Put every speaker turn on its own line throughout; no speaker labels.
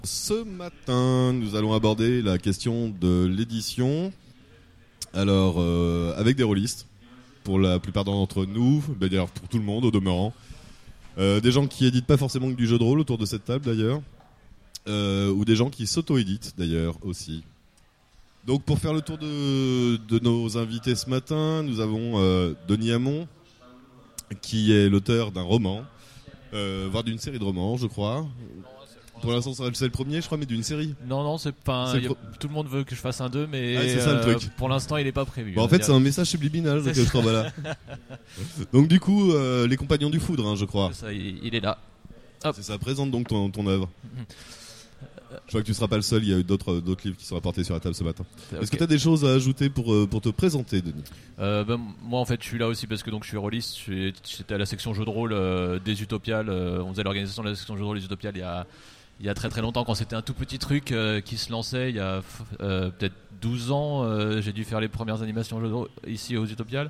Ce matin, nous allons aborder la question de l'édition. Alors, avec des rôlistes, pour la plupart d'entre nous, d'ailleurs pour tout le monde au demeurant. Des gens qui éditent pas forcément que du jeu de rôle autour de cette table d'ailleurs. Ou des gens qui s'auto-éditent d'ailleurs aussi. Donc pour faire le tour de nos invités ce matin, nous avons Denis Hamon, qui est l'auteur d'un roman, voire d'une série de romans, je crois. Pour l'instant, c'est le premier, je crois, mais d'une série.
Non, tout le monde veut que je fasse un 2, mais
c'est ça, le truc.
Pour l'instant, il n'est pas prévu.
Bon, en fait, c'est un message subliminal que je trouve là. Donc, du coup, Les Compagnons du Foudre, je crois.
C'est ça, il est là.
Hop. C'est ça, présente donc ton œuvre. Je vois que tu ne seras pas le seul, il y a eu d'autres livres qui sont apportés sur la table ce matin. Okay. Est-ce que tu as des choses à ajouter pour te présenter, Denis ?
Moi, en fait, je suis là aussi parce que donc, je suis rôliste. J'étais à la section jeux de rôle des Utopiales. On faisait l'organisation de la section jeux de rôle des Utopiales il y a très très longtemps, quand c'était un tout petit truc qui se lançait il y a peut-être 12 ans. J'ai dû faire les premières animations jeux de rôle ici aux Utopiales.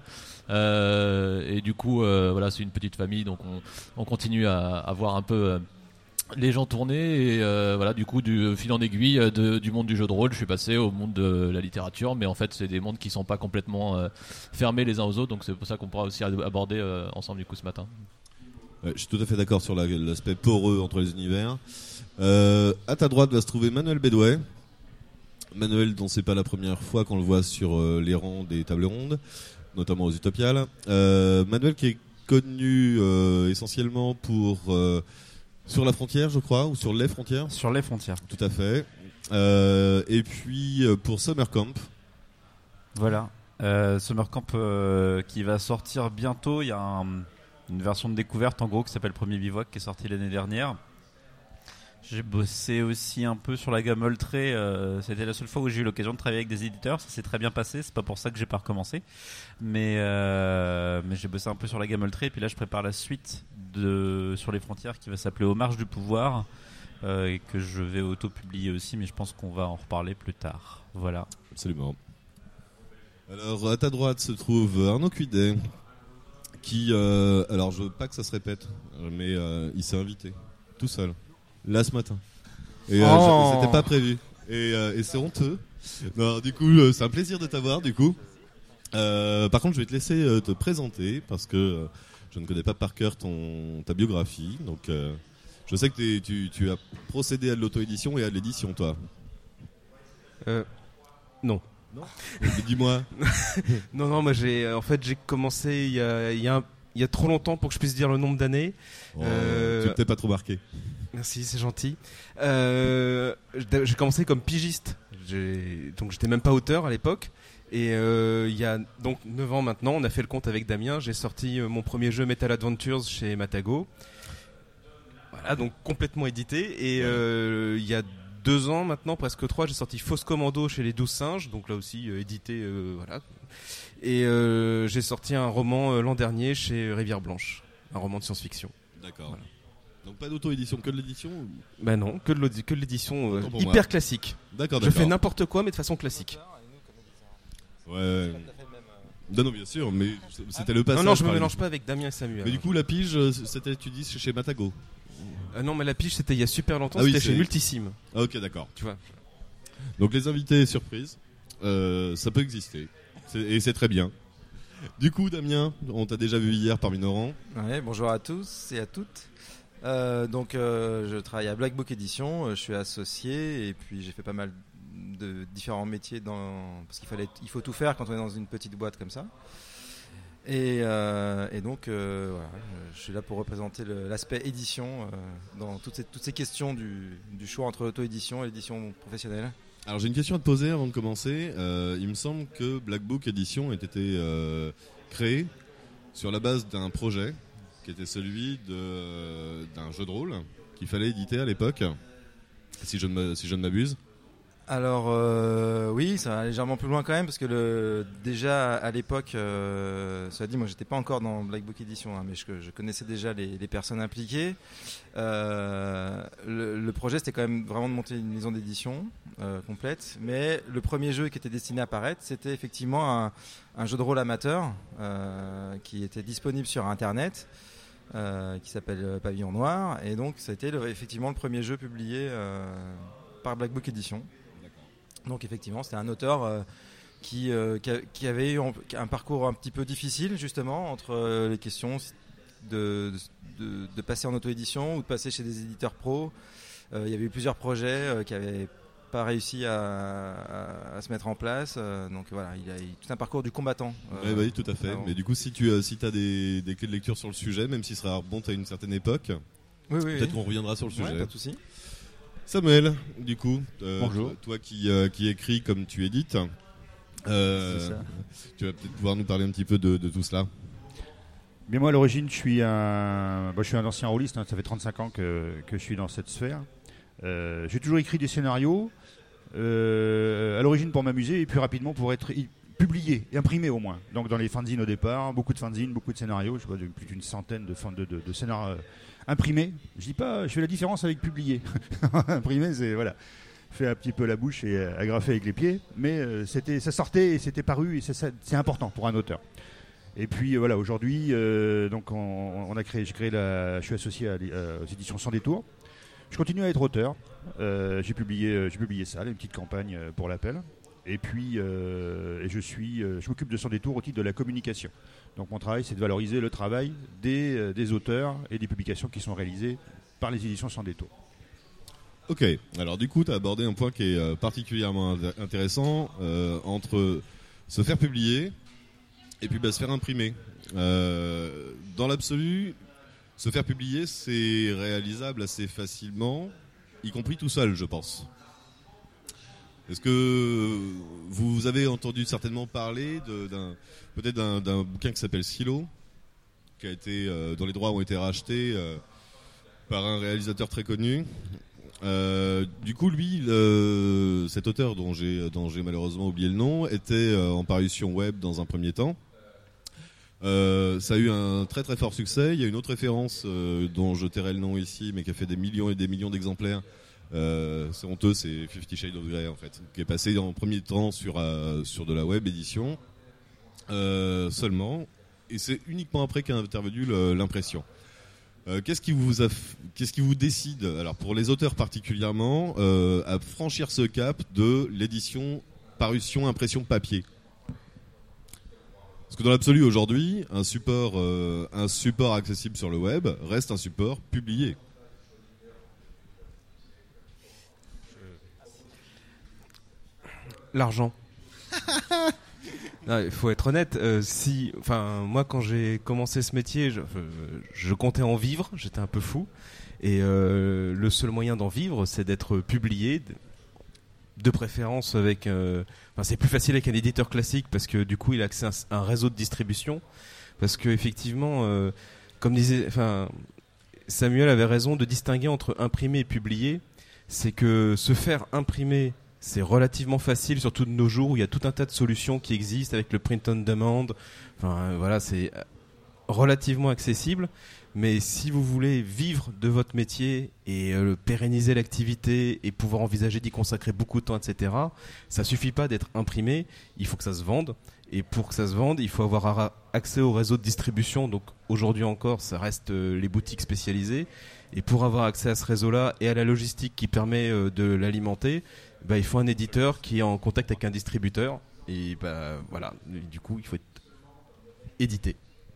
Et du coup, voilà, c'est une petite famille, donc on continue à voir un peu les gens tourner. Et voilà, du coup, du fil en aiguille du monde du jeu de rôle, je suis passé au monde de la littérature. Mais en fait, c'est des mondes qui sont pas complètement fermés les uns aux autres. Donc c'est pour ça qu'on pourra aussi aborder ensemble du coup ce matin.
Je suis tout à fait d'accord sur l'aspect poreux entre les univers. À ta droite va se trouver Manuel Bédouet. Manuel, dont c'est pas la première fois qu'on le voit sur les rangs des tables rondes, notamment aux Utopiales. Manuel qui est connu essentiellement pour Sur la frontière, je crois, ou sur les frontières.
Sur les frontières.
Tout à fait. Et puis pour Summer Camp.
Voilà. Summer Camp qui va sortir bientôt. Il y a une version de découverte en gros qui s'appelle Premier Bivouac qui est sortie l'année dernière. J'ai bossé aussi un peu sur la gamme Ultré. C'était la seule fois où j'ai eu l'occasion de travailler avec des éditeurs. Ça s'est très bien passé. C'est pas pour ça que j'ai pas recommencé. Mais j'ai bossé un peu sur la gamme Ultré. Et puis là, je prépare la suite Sur les frontières qui va s'appeler Aux marges du pouvoir. Et que je vais auto-publier aussi. Mais je pense qu'on va en reparler plus tard. Voilà.
Absolument. Alors, à ta droite se trouve Arnaud Cuidet. Qui, alors je veux pas que ça se répète, mais il s'est invité. Tout seul. Là ce matin. Et c'était pas prévu. Et c'est honteux. Non, du coup, c'est un plaisir de t'avoir. Du coup, par contre, je vais te laisser te présenter parce que je ne connais pas par cœur ta biographie. Donc, je sais que tu as procédé à de l'auto-édition et à de l'édition, toi.
Non.
Non. Mais dis-moi.
non, moi j'ai commencé il y a trop longtemps pour que je puisse dire le nombre d'années.
Tu n'es peut-être pas trop marqué.
Merci, c'est gentil. J'ai commencé comme pigiste. Donc j'étais même pas auteur à l'époque. Et il y a donc 9 ans maintenant, on a fait le compte avec Damien. J'ai sorti mon premier jeu Metal Adventures chez Matago. Voilà, donc complètement édité. Et il y a 2 ans maintenant, presque 3, j'ai sorti Fausse Commando chez les 12 Singes. Donc là aussi édité, voilà. Et j'ai sorti un roman l'an dernier chez Rivière Blanche. Un roman de science-fiction.
D'accord. Voilà. Donc pas d'auto-édition, que de l'édition ou...
Ben non, que de l'édition hyper classique.
D'accord.
Je fais n'importe quoi mais de façon classique.
Ouais. Non, bien sûr, mais c'était le passage.
Non, je me mélange pas avec Damien et Samuel.
Mais du coup, la pige, c'était, tu dis, chez Matago.
Non, mais la pige, c'était il y a super longtemps, c'était chez Multisim.
Ah, ok, d'accord.
Tu vois.
Donc les invités surprises, ça peut exister. Et c'est très bien. Du coup, Damien, on t'a déjà vu hier parmi nos rangs.
Ouais, bonjour à tous et à toutes. Je travaille à Black Book Edition, je suis associé et puis j'ai fait pas mal de différents métiers parce qu'il faut tout faire quand on est dans une petite boîte comme ça. Et donc voilà, je suis là pour représenter l'aspect édition dans toutes ces questions du choix entre l'auto-édition et l'édition professionnelle.
Alors j'ai une question à te poser avant de commencer. Il me semble que Black Book Edition ait été créé sur la base d'un projet qui était celui d'un jeu de rôle qu'il fallait éditer à l'époque, si je ne m'abuse.
Alors oui, ça va légèrement plus loin quand même parce que déjà à l'époque, cela dit, moi j'étais pas encore dans Black Book Edition, mais je connaissais déjà les personnes impliquées. Le projet c'était quand même vraiment de monter une maison d'édition complète, mais le premier jeu qui était destiné à apparaître, c'était effectivement un jeu de rôle amateur qui était disponible sur Internet. qui s'appelle Pavillon Noir. Et donc, ça a été effectivement le premier jeu publié par Black Book Edition. Donc, effectivement, c'était un auteur qui avait eu un parcours un petit peu difficile, justement, entre les questions de passer en auto-édition ou de passer chez des éditeurs pros. Il y avait eu plusieurs projets qui n'avaient pas réussi à se mettre en place. Donc voilà, il a eu tout un parcours du combattant.
Oui, tout à fait.
Avant.
Mais du coup, si tu as des clés de lecture sur le sujet, même si ce sera remonte à une certaine époque, peut-être qu'on reviendra sur le sujet.
Pas de souci.
Samuel, du coup,
Bonjour.
toi qui écris comme tu édites,
C'est ça.
tu vas peut-être pouvoir nous parler un petit peu de tout cela.
Mais moi, à l'origine, je suis un ancien rôliste. Ça fait 35 ans que je suis dans cette sphère. J'ai toujours écrit des scénarios, à l'origine pour m'amuser et puis rapidement pour être publié, imprimé au moins. Donc dans les fanzines au départ, beaucoup de fanzines, beaucoup de scénarios. Je sais pas, plus d'une centaine de scénarios imprimés. Je dis pas, je fais la différence avec publier. Imprimé, c'est voilà, fait un petit peu la bouche et agrafé avec les pieds, mais ça sortait et c'était paru et c'est important pour un auteur. Et puis voilà, aujourd'hui, donc j'ai créé je suis associé aux éditions Sans Détour. Je continue à être auteur. J'ai publié ça, une petite campagne pour l'appel. Et puis, je m'occupe de Sans Détour au titre de la communication. Donc mon travail, c'est de valoriser le travail des auteurs et des publications qui sont réalisées par les éditions Sans Détour.
Ok, alors du coup, tu as abordé un point qui est particulièrement intéressant entre se faire publier et puis se faire imprimer. Dans l'absolu, se faire publier, c'est réalisable assez facilement, y compris tout seul, je pense. Est-ce que vous avez entendu certainement parler peut-être d'un bouquin qui s'appelle Silo, qui a été, dont les droits ont été rachetés par un réalisateur très connu. Du coup, lui, cet auteur dont j'ai malheureusement oublié le nom, était en parution web dans un premier temps. Ça a eu un très très fort succès. Il y a une autre référence dont je tairai le nom ici, mais qui a fait des millions et des millions d'exemplaires. C'est honteux, c'est 50 Shades of Grey en fait, qui est passé en premier temps sur de la web édition seulement, et c'est uniquement après qu'est intervenu l'impression. Qu'est-ce qui vous décide, alors pour les auteurs particulièrement, à franchir ce cap de l'édition, parution, impression papier? Parce que dans l'absolu aujourd'hui, un support accessible sur le web reste un support publié.
L'argent. Non, il faut être honnête. Moi, quand j'ai commencé ce métier, je comptais en vivre. J'étais un peu fou. Et le seul moyen d'en vivre, c'est d'être publié, de préférence avec. C'est plus facile avec un éditeur classique parce que du coup, il a accès à un réseau de distribution. Parce que effectivement, comme disait, Samuel avait raison de distinguer entre imprimer et publier. C'est que se faire imprimer, c'est relativement facile, surtout de nos jours où il y a tout un tas de solutions qui existent avec le print on demand. C'est relativement accessible. Mais si vous voulez vivre de votre métier et pérenniser l'activité et pouvoir envisager d'y consacrer beaucoup de temps, etc., ça suffit pas d'être imprimé. Il faut que ça se vende. Et pour que ça se vende, il faut avoir accès au réseau de distribution. Donc aujourd'hui encore, ça reste les boutiques spécialisées. Et pour avoir accès à ce réseau-là et à la logistique qui permet de l'alimenter, il faut un éditeur qui est en contact avec un distributeur. Et du coup, il faut être édité.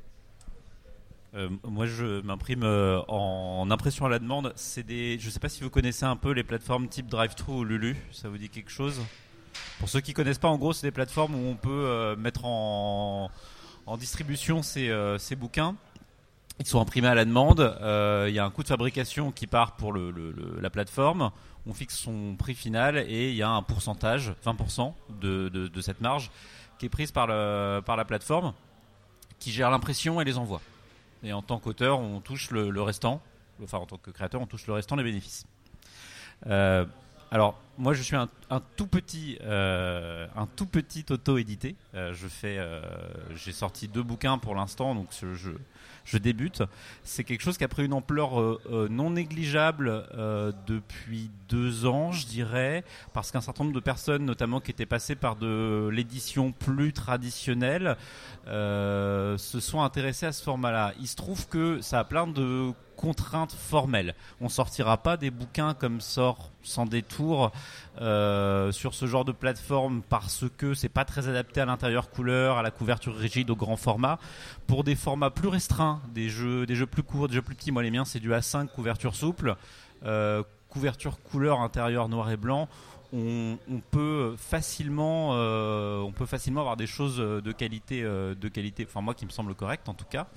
Moi, je m'imprime en impression à la demande. Je ne sais pas si vous connaissez un peu les plateformes type Drive-Thru ou Lulu. Ça vous dit quelque chose? Pour ceux qui ne connaissent pas, en gros, c'est des plateformes où on peut mettre en distribution ces bouquins. Ils sont imprimés à la demande. Il y a un coût de fabrication qui part pour la plateforme. On fixe son prix final et il y a un pourcentage, 20% de cette marge, qui est prise par la plateforme, qui gère l'impression et les envois. Et en tant qu'auteur, on touche le restant. Enfin, en tant que créateur, on touche le restant des bénéfices. Alors, Moi, je suis un tout petit auto-édité. J'ai sorti 2 bouquins pour l'instant, donc je débute. C'est quelque chose qui a pris une ampleur non négligeable depuis 2 ans, je dirais, parce qu'un certain nombre de personnes, notamment qui étaient passées par de l'édition plus traditionnelle, se sont intéressées à ce format-là. Il se trouve que ça a plein de contraintes formelles. On sortira pas des bouquins comme sort sans détour sur ce genre de plateforme parce que c'est pas très adapté à l'intérieur couleur, à la couverture rigide, au grand format. Pour des formats plus restreints, des jeux plus courts, des jeux plus petits, moi les miens c'est du A5 couverture souple, couverture couleur intérieur noir et blanc. On peut facilement avoir des choses de qualité, enfin moi qui me semble correct en tout cas.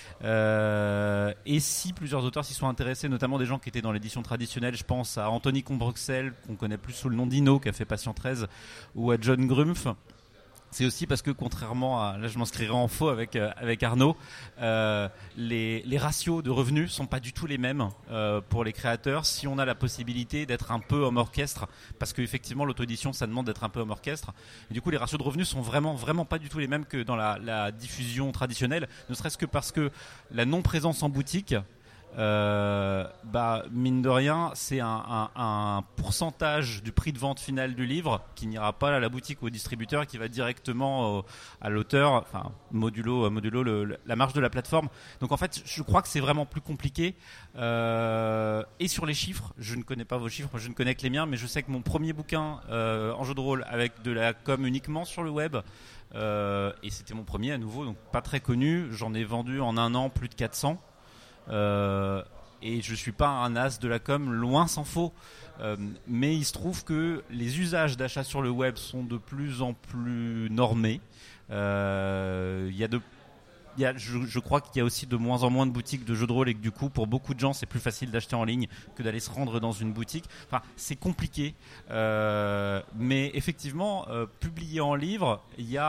Et si plusieurs auteurs s'y sont intéressés, notamment des gens qui étaient dans l'édition traditionnelle, je pense à Anthony Combrexel, qu'on connaît plus sous le nom d'Ino, qui a fait Patient 13, ou à John Grumpf. C'est aussi parce que contrairement à, là je m'inscrirai en faux avec Arnaud, les ratios de revenus sont pas du tout les mêmes pour les créateurs. Si on a la possibilité d'être un peu homme orchestre, parce que effectivement l'auto-édition ça demande d'être un peu homme orchestre, et du coup les ratios de revenus sont vraiment pas du tout les mêmes que dans la diffusion traditionnelle, ne serait-ce que parce que la non-présence en boutique, mine de rien, c'est un pourcentage du prix de vente final du livre qui n'ira pas à la boutique ou au distributeur et qui va directement à l'auteur, enfin modulo la marge de la plateforme. Donc en fait, je crois que c'est vraiment plus compliqué. Et sur les chiffres, je ne connais pas vos chiffres, je ne connais que les miens, mais je sais que mon premier bouquin en jeu de rôle avec de la com uniquement sur le web. Et c'était mon premier à nouveau, donc pas très connu. J'en ai vendu en 1 an plus de 400. Et je suis pas un as de la com, loin s'en faut, mais il se trouve que les usages d'achat sur le web sont de plus en plus normés. Je crois qu'il y a aussi de moins en moins de boutiques de jeux de rôle et que du coup pour beaucoup de gens c'est plus facile d'acheter en ligne que d'aller se rendre dans une boutique. Enfin c'est compliqué, mais effectivement publier en livre,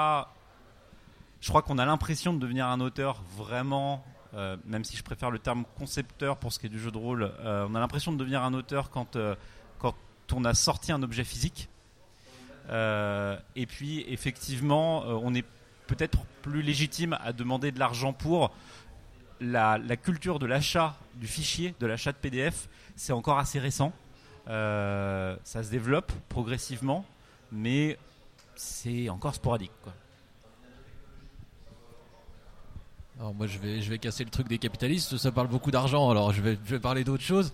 je crois qu'on a l'impression de devenir un auteur vraiment, même si je préfère le terme concepteur pour ce qui est du jeu de rôle, on a l'impression de devenir un auteur quand on a sorti un objet physique. Et puis effectivement, on est peut-être plus légitime à demander de l'argent pour la culture de l'achat du fichier, de l'achat de PDF. C'est encore assez récent. Ça se développe progressivement, mais c'est encore sporadique, quoi.
Alors moi je vais casser le truc des capitalistes, ça parle beaucoup d'argent, alors je vais parler d'autre chose.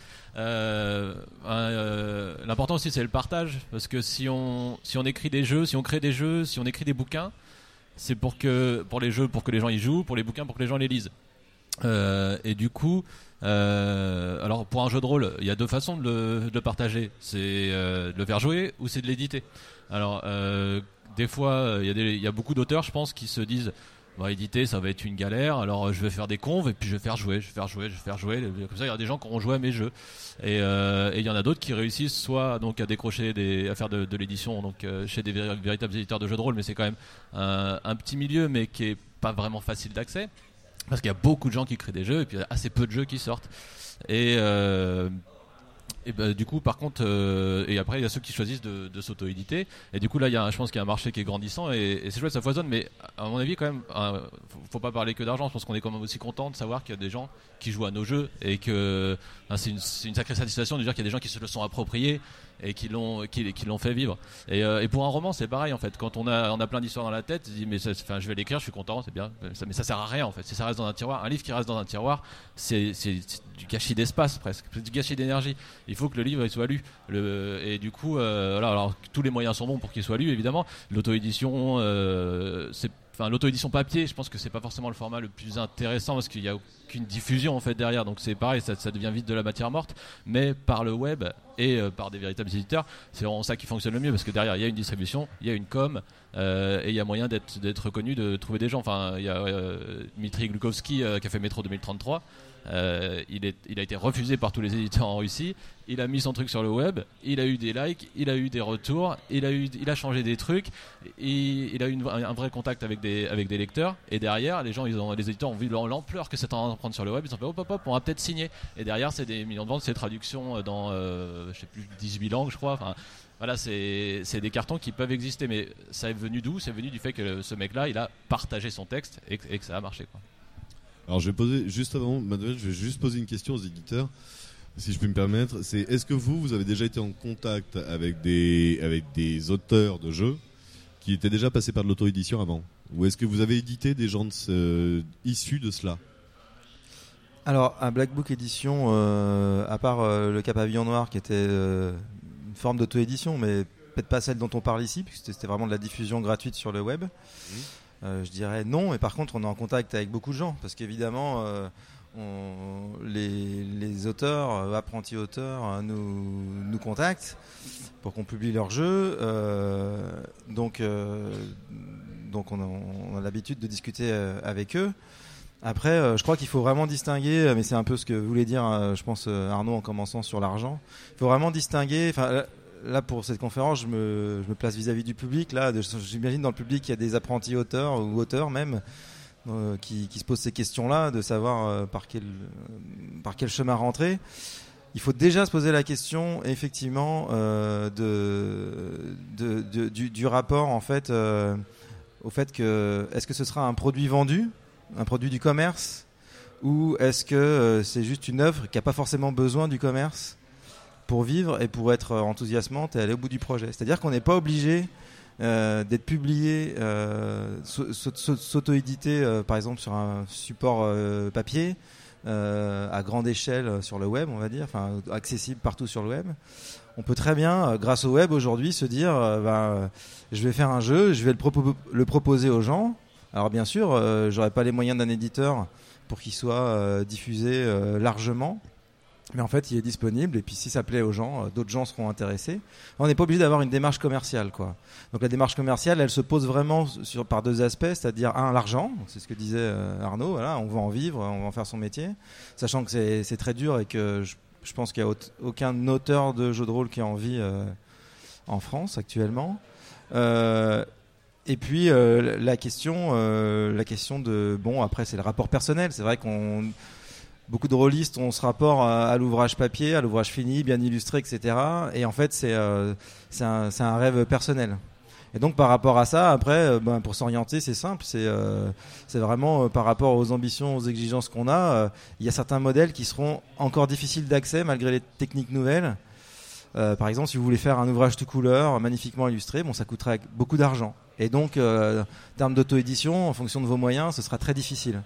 L'important aussi c'est le partage, parce que si on écrit des jeux, si on crée des jeux, si on écrit des bouquins, c'est pour les jeux pour que les gens y jouent, pour les bouquins pour que les gens les lisent. Et du coup, alors pour un jeu de rôle, il y a 2 façons de le partager, c'est de le faire jouer ou c'est de l'éditer. Alors des fois il y a beaucoup d'auteurs je pense qui se disent éditer ça va être une galère, alors je vais faire des conves et puis je vais faire jouer, comme ça il y a des gens qui auront joué à mes jeux, et il y en a d'autres qui réussissent soit donc à décrocher à faire de l'édition donc chez des véritables éditeurs de jeux de rôle, mais c'est quand même un petit milieu mais qui est pas vraiment facile d'accès parce qu'il y a beaucoup de gens qui créent des jeux et puis il y a assez peu de jeux qui sortent, et du coup par contre et après il y a ceux qui choisissent de s'auto-éditer, et du coup là je pense qu'il y a un marché qui est grandissant et c'est chouette, ça foisonne, mais à mon avis quand même faut pas parler que d'argent. Je pense qu'on est quand même aussi content de savoir qu'il y a des gens qui jouent à nos jeux et que c'est une sacrée satisfaction de dire qu'il y a des gens qui se le sont appropriés et qui l'ont fait vivre, et pour un roman c'est pareil en fait, quand on a plein d'histoires dans la tête, je dis mais je vais l'écrire, je suis content, c'est bien, mais ça sert à rien en fait. Si ça reste dans un tiroir, un livre qui reste dans un tiroir, c'est du gâchis d'espace presque, c'est du gâchis d'énergie. Il faut que le livre il soit lu, et du coup voilà, alors tous les moyens sont bons pour qu'il soit lu évidemment. L'auto-édition l'auto-édition papier, je pense que c'est pas forcément le format le plus intéressant parce qu'il y a aucune diffusion en fait derrière, donc c'est pareil, ça devient vite de la matière morte. Mais par le web et par des véritables éditeurs, c'est vraiment ça qui fonctionne le mieux, parce que derrière il y a une distribution, il y a une com, et il y a moyen d'être reconnu, de trouver des gens. Enfin il y a Dmitri Glukhovski qui a fait Métro 2033. Il a été refusé par tous les éditeurs en Russie. Il a mis son truc sur le web. Il a eu des likes, il a eu des retours, il a changé des trucs. Il a eu un vrai contact avec des lecteurs. Et derrière, les éditeurs ont vu l'ampleur que c'était en train de prendre sur le web. Ils ont fait hop, on va peut-être signer. Et derrière, c'est des millions de ventes, c'est des traductions dans je sais plus 18 langues, je crois. Enfin, voilà, c'est des cartons qui peuvent exister. Mais ça est venu d'où ? C'est venu du fait que ce mec-là, il a partagé son texte et que ça a marché, quoi.
Alors je vais poser, juste avant, Manuel, je vais juste poser une question aux éditeurs, si je peux me permettre. C'est, est-ce que vous avez déjà été en contact avec des auteurs de jeux qui étaient déjà passés par de l'auto-édition avant ? Ou est-ce que vous avez édité des gens issus de cela ?
Alors, à Black Book Edition, à part le Cap Pavillon Noir, qui était une forme d'auto-édition, mais peut-être pas celle dont on parle ici, puisque c'était vraiment de la diffusion gratuite sur le web. Je dirais non, mais par contre on est en contact avec beaucoup de gens, parce qu'évidemment les auteurs, apprentis auteurs nous contactent pour qu'on publie leurs jeux, donc on a l'habitude de discuter avec eux. Après, je crois qu'il faut vraiment distinguer, mais c'est un peu ce que voulait dire, je pense, Arnaud, en commençant sur l'argent. Il faut vraiment distinguer. Là, pour cette conférence, je me place vis-à-vis du public. Là, j'imagine dans le public, il y a des apprentis auteurs ou auteurs même qui se posent ces questions-là, de savoir par quel chemin rentrer. Il faut déjà se poser la question, effectivement, du rapport en fait, au fait que est-ce que ce sera un produit vendu, un produit du commerce, ou est-ce que c'est juste une œuvre qui n'a pas forcément besoin du commerce pour vivre et pour être enthousiasmante et aller au bout du projet. C'est-à-dire qu'on n'est pas obligé d'être publié, s'auto-éditer par exemple sur un support papier à grande échelle sur le web, on va dire, enfin accessible partout sur le web. On peut très bien, grâce au web aujourd'hui, se dire je vais faire un jeu, je vais le proposer aux gens. Alors bien sûr, j'aurais pas les moyens d'un éditeur pour qu'il soit diffusé largement. Mais en fait, il est disponible, et puis si ça plaît aux gens, d'autres gens seront intéressés. On n'est pas obligé d'avoir une démarche commerciale, quoi. Donc la démarche commerciale, elle se pose vraiment par deux aspects, c'est-à-dire l'argent, c'est ce que disait Arnaud, voilà, on va en vivre, on va en faire son métier, sachant que c'est très dur et que je pense qu'il n'y a aucun auteur de jeux de rôle qui a envie en France actuellement. Et puis la question de après c'est le rapport personnel. C'est vrai beaucoup de rôlistes ont ce rapport à l'ouvrage papier, à l'ouvrage fini, bien illustré, etc. Et en fait, c'est un rêve personnel. Et donc, par rapport à ça, après, pour s'orienter, c'est simple. C'est vraiment par rapport aux ambitions, aux exigences qu'on a. Il y a certains modèles qui seront encore difficiles d'accès malgré les techniques nouvelles. Par exemple, si vous voulez faire un ouvrage de couleur magnifiquement illustré, ça coûtera beaucoup d'argent. Et donc, en termes d'auto-édition, en fonction de vos moyens, ce sera très difficile.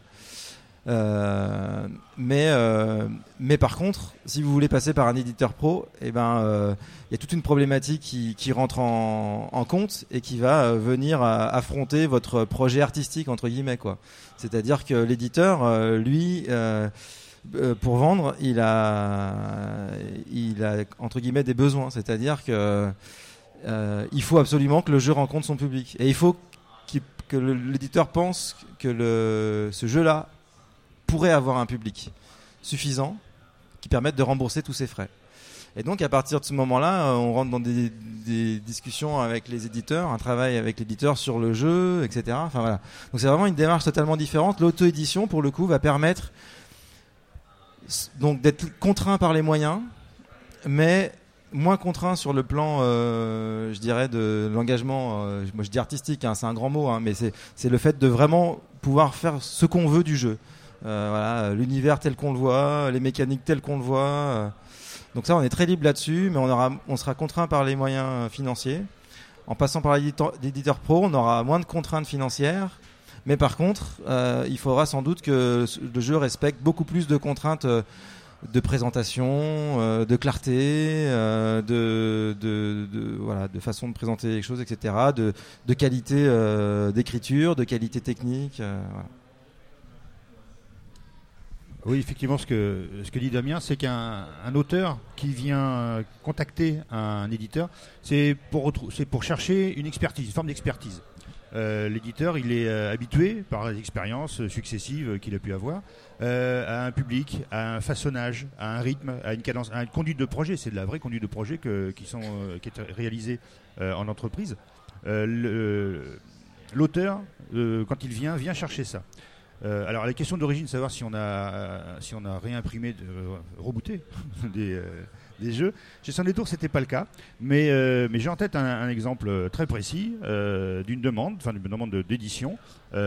Mais par contre, si vous voulez passer par un éditeur pro, il y a toute une problématique qui rentre en compte et qui va venir affronter votre projet artistique entre guillemets, quoi. C'est-à-dire que l'éditeur, lui, pour vendre, il a entre guillemets des besoins. C'est-à-dire que il faut absolument que le jeu rencontre son public, et il faut que l'éditeur pense que ce jeu-là pourrait avoir un public suffisant qui permette de rembourser tous ses frais. Et donc à partir de ce moment-là, on rentre dans des discussions avec les éditeurs, un travail avec l'éditeur sur le jeu, etc. Enfin voilà. Donc c'est vraiment une démarche totalement différente. L'auto-édition, pour le coup, va permettre donc d'être contraint par les moyens, mais moins contraint sur le plan, je dirais, de l'engagement. Moi je dis artistique, c'est un grand mot, mais c'est le fait de vraiment pouvoir faire ce qu'on veut du jeu. Voilà, l'univers tel qu'on le voit, les mécaniques telles qu'on le voit. Donc ça, on est très libre là-dessus, mais on sera contraint par les moyens financiers. En passant par l'éditeur pro, on aura moins de contraintes financières. Mais par contre, il faudra sans doute que le jeu respecte beaucoup plus de contraintes de présentation, de clarté, de façon de présenter les choses, etc. De qualité d'écriture, de qualité technique. Voilà.
Oui, effectivement, ce que dit Damien, c'est qu'un auteur qui vient contacter un éditeur, c'est pour chercher une expertise, une forme d'expertise. L'éditeur, il est habitué par les expériences successives qu'il a pu avoir à un public, à un façonnage, à un rythme, à une cadence, à une conduite de projet. C'est de la vraie conduite de projet qui est réalisée en entreprise. L'auteur, quand il vient chercher ça. Alors la question d'origine, savoir si on a réimprimé, rebooté des jeux. Chez Sans Détour, c'était pas le cas, mais j'ai en tête un exemple très précis d'une demande d'édition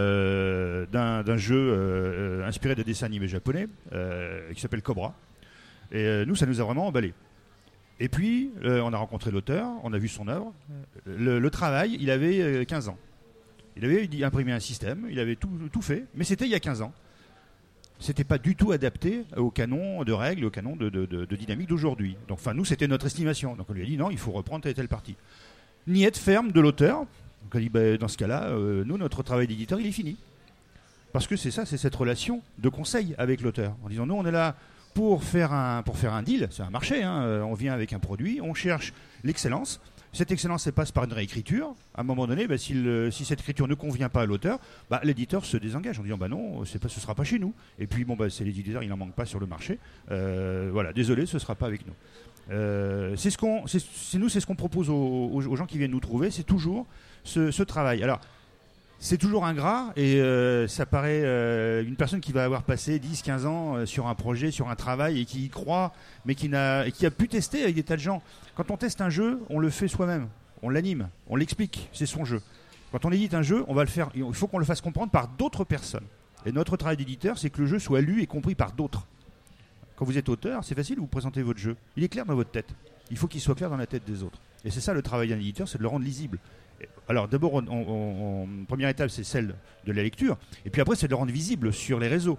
d'un jeu inspiré de dessins animés japonais qui s'appelle Cobra. Et nous, ça nous a vraiment emballé. Et puis, on a rencontré l'auteur, on a vu son œuvre. Le travail, il avait 15 ans. Il avait imprimé un système, il avait tout fait, mais c'était il y a 15 ans. C'était pas du tout adapté au canon de règles, au canon de dynamique d'aujourd'hui. Donc, nous, c'était notre estimation. Donc, on lui a dit non, il faut reprendre telle et telle partie. Niette ferme de l'auteur. Donc, on a dit dans ce cas-là, nous, notre travail d'éditeur, il est fini. Parce que c'est cette relation de conseil avec l'auteur. En disant, nous, on est là pour faire un deal, c'est un marché, on vient avec un produit, on cherche l'excellence. Cette excellence, elle passe par une réécriture. À un moment donné, si cette écriture ne convient pas à l'auteur, l'éditeur se désengage en disant non, ce sera pas chez nous. Et puis c'est l'éditeur, il n'en manque pas sur le marché. Désolé, ce sera pas avec nous. C'est ce qu'on propose aux gens qui viennent nous trouver. C'est toujours ce travail. Alors, c'est toujours ingrat et ça paraît une personne qui va avoir passé 10-15 ans sur un projet, sur un travail et qui y croit, mais qui a pu tester avec des tas de gens. Quand on teste un jeu, on le fait soi-même, on l'anime, on l'explique, c'est son jeu. Quand on édite un jeu, on va le faire, il faut qu'on le fasse comprendre par d'autres personnes. Et notre travail d'éditeur, c'est que le jeu soit lu et compris par d'autres. Quand vous êtes auteur, c'est facile, vous présentez votre jeu. Il est clair dans votre tête. Il faut qu'il soit clair dans la tête des autres. Et c'est ça le travail d'un éditeur, c'est de le rendre lisible. Alors d'abord, première étape, c'est celle de la lecture, et puis après, c'est de le rendre visible sur les réseaux.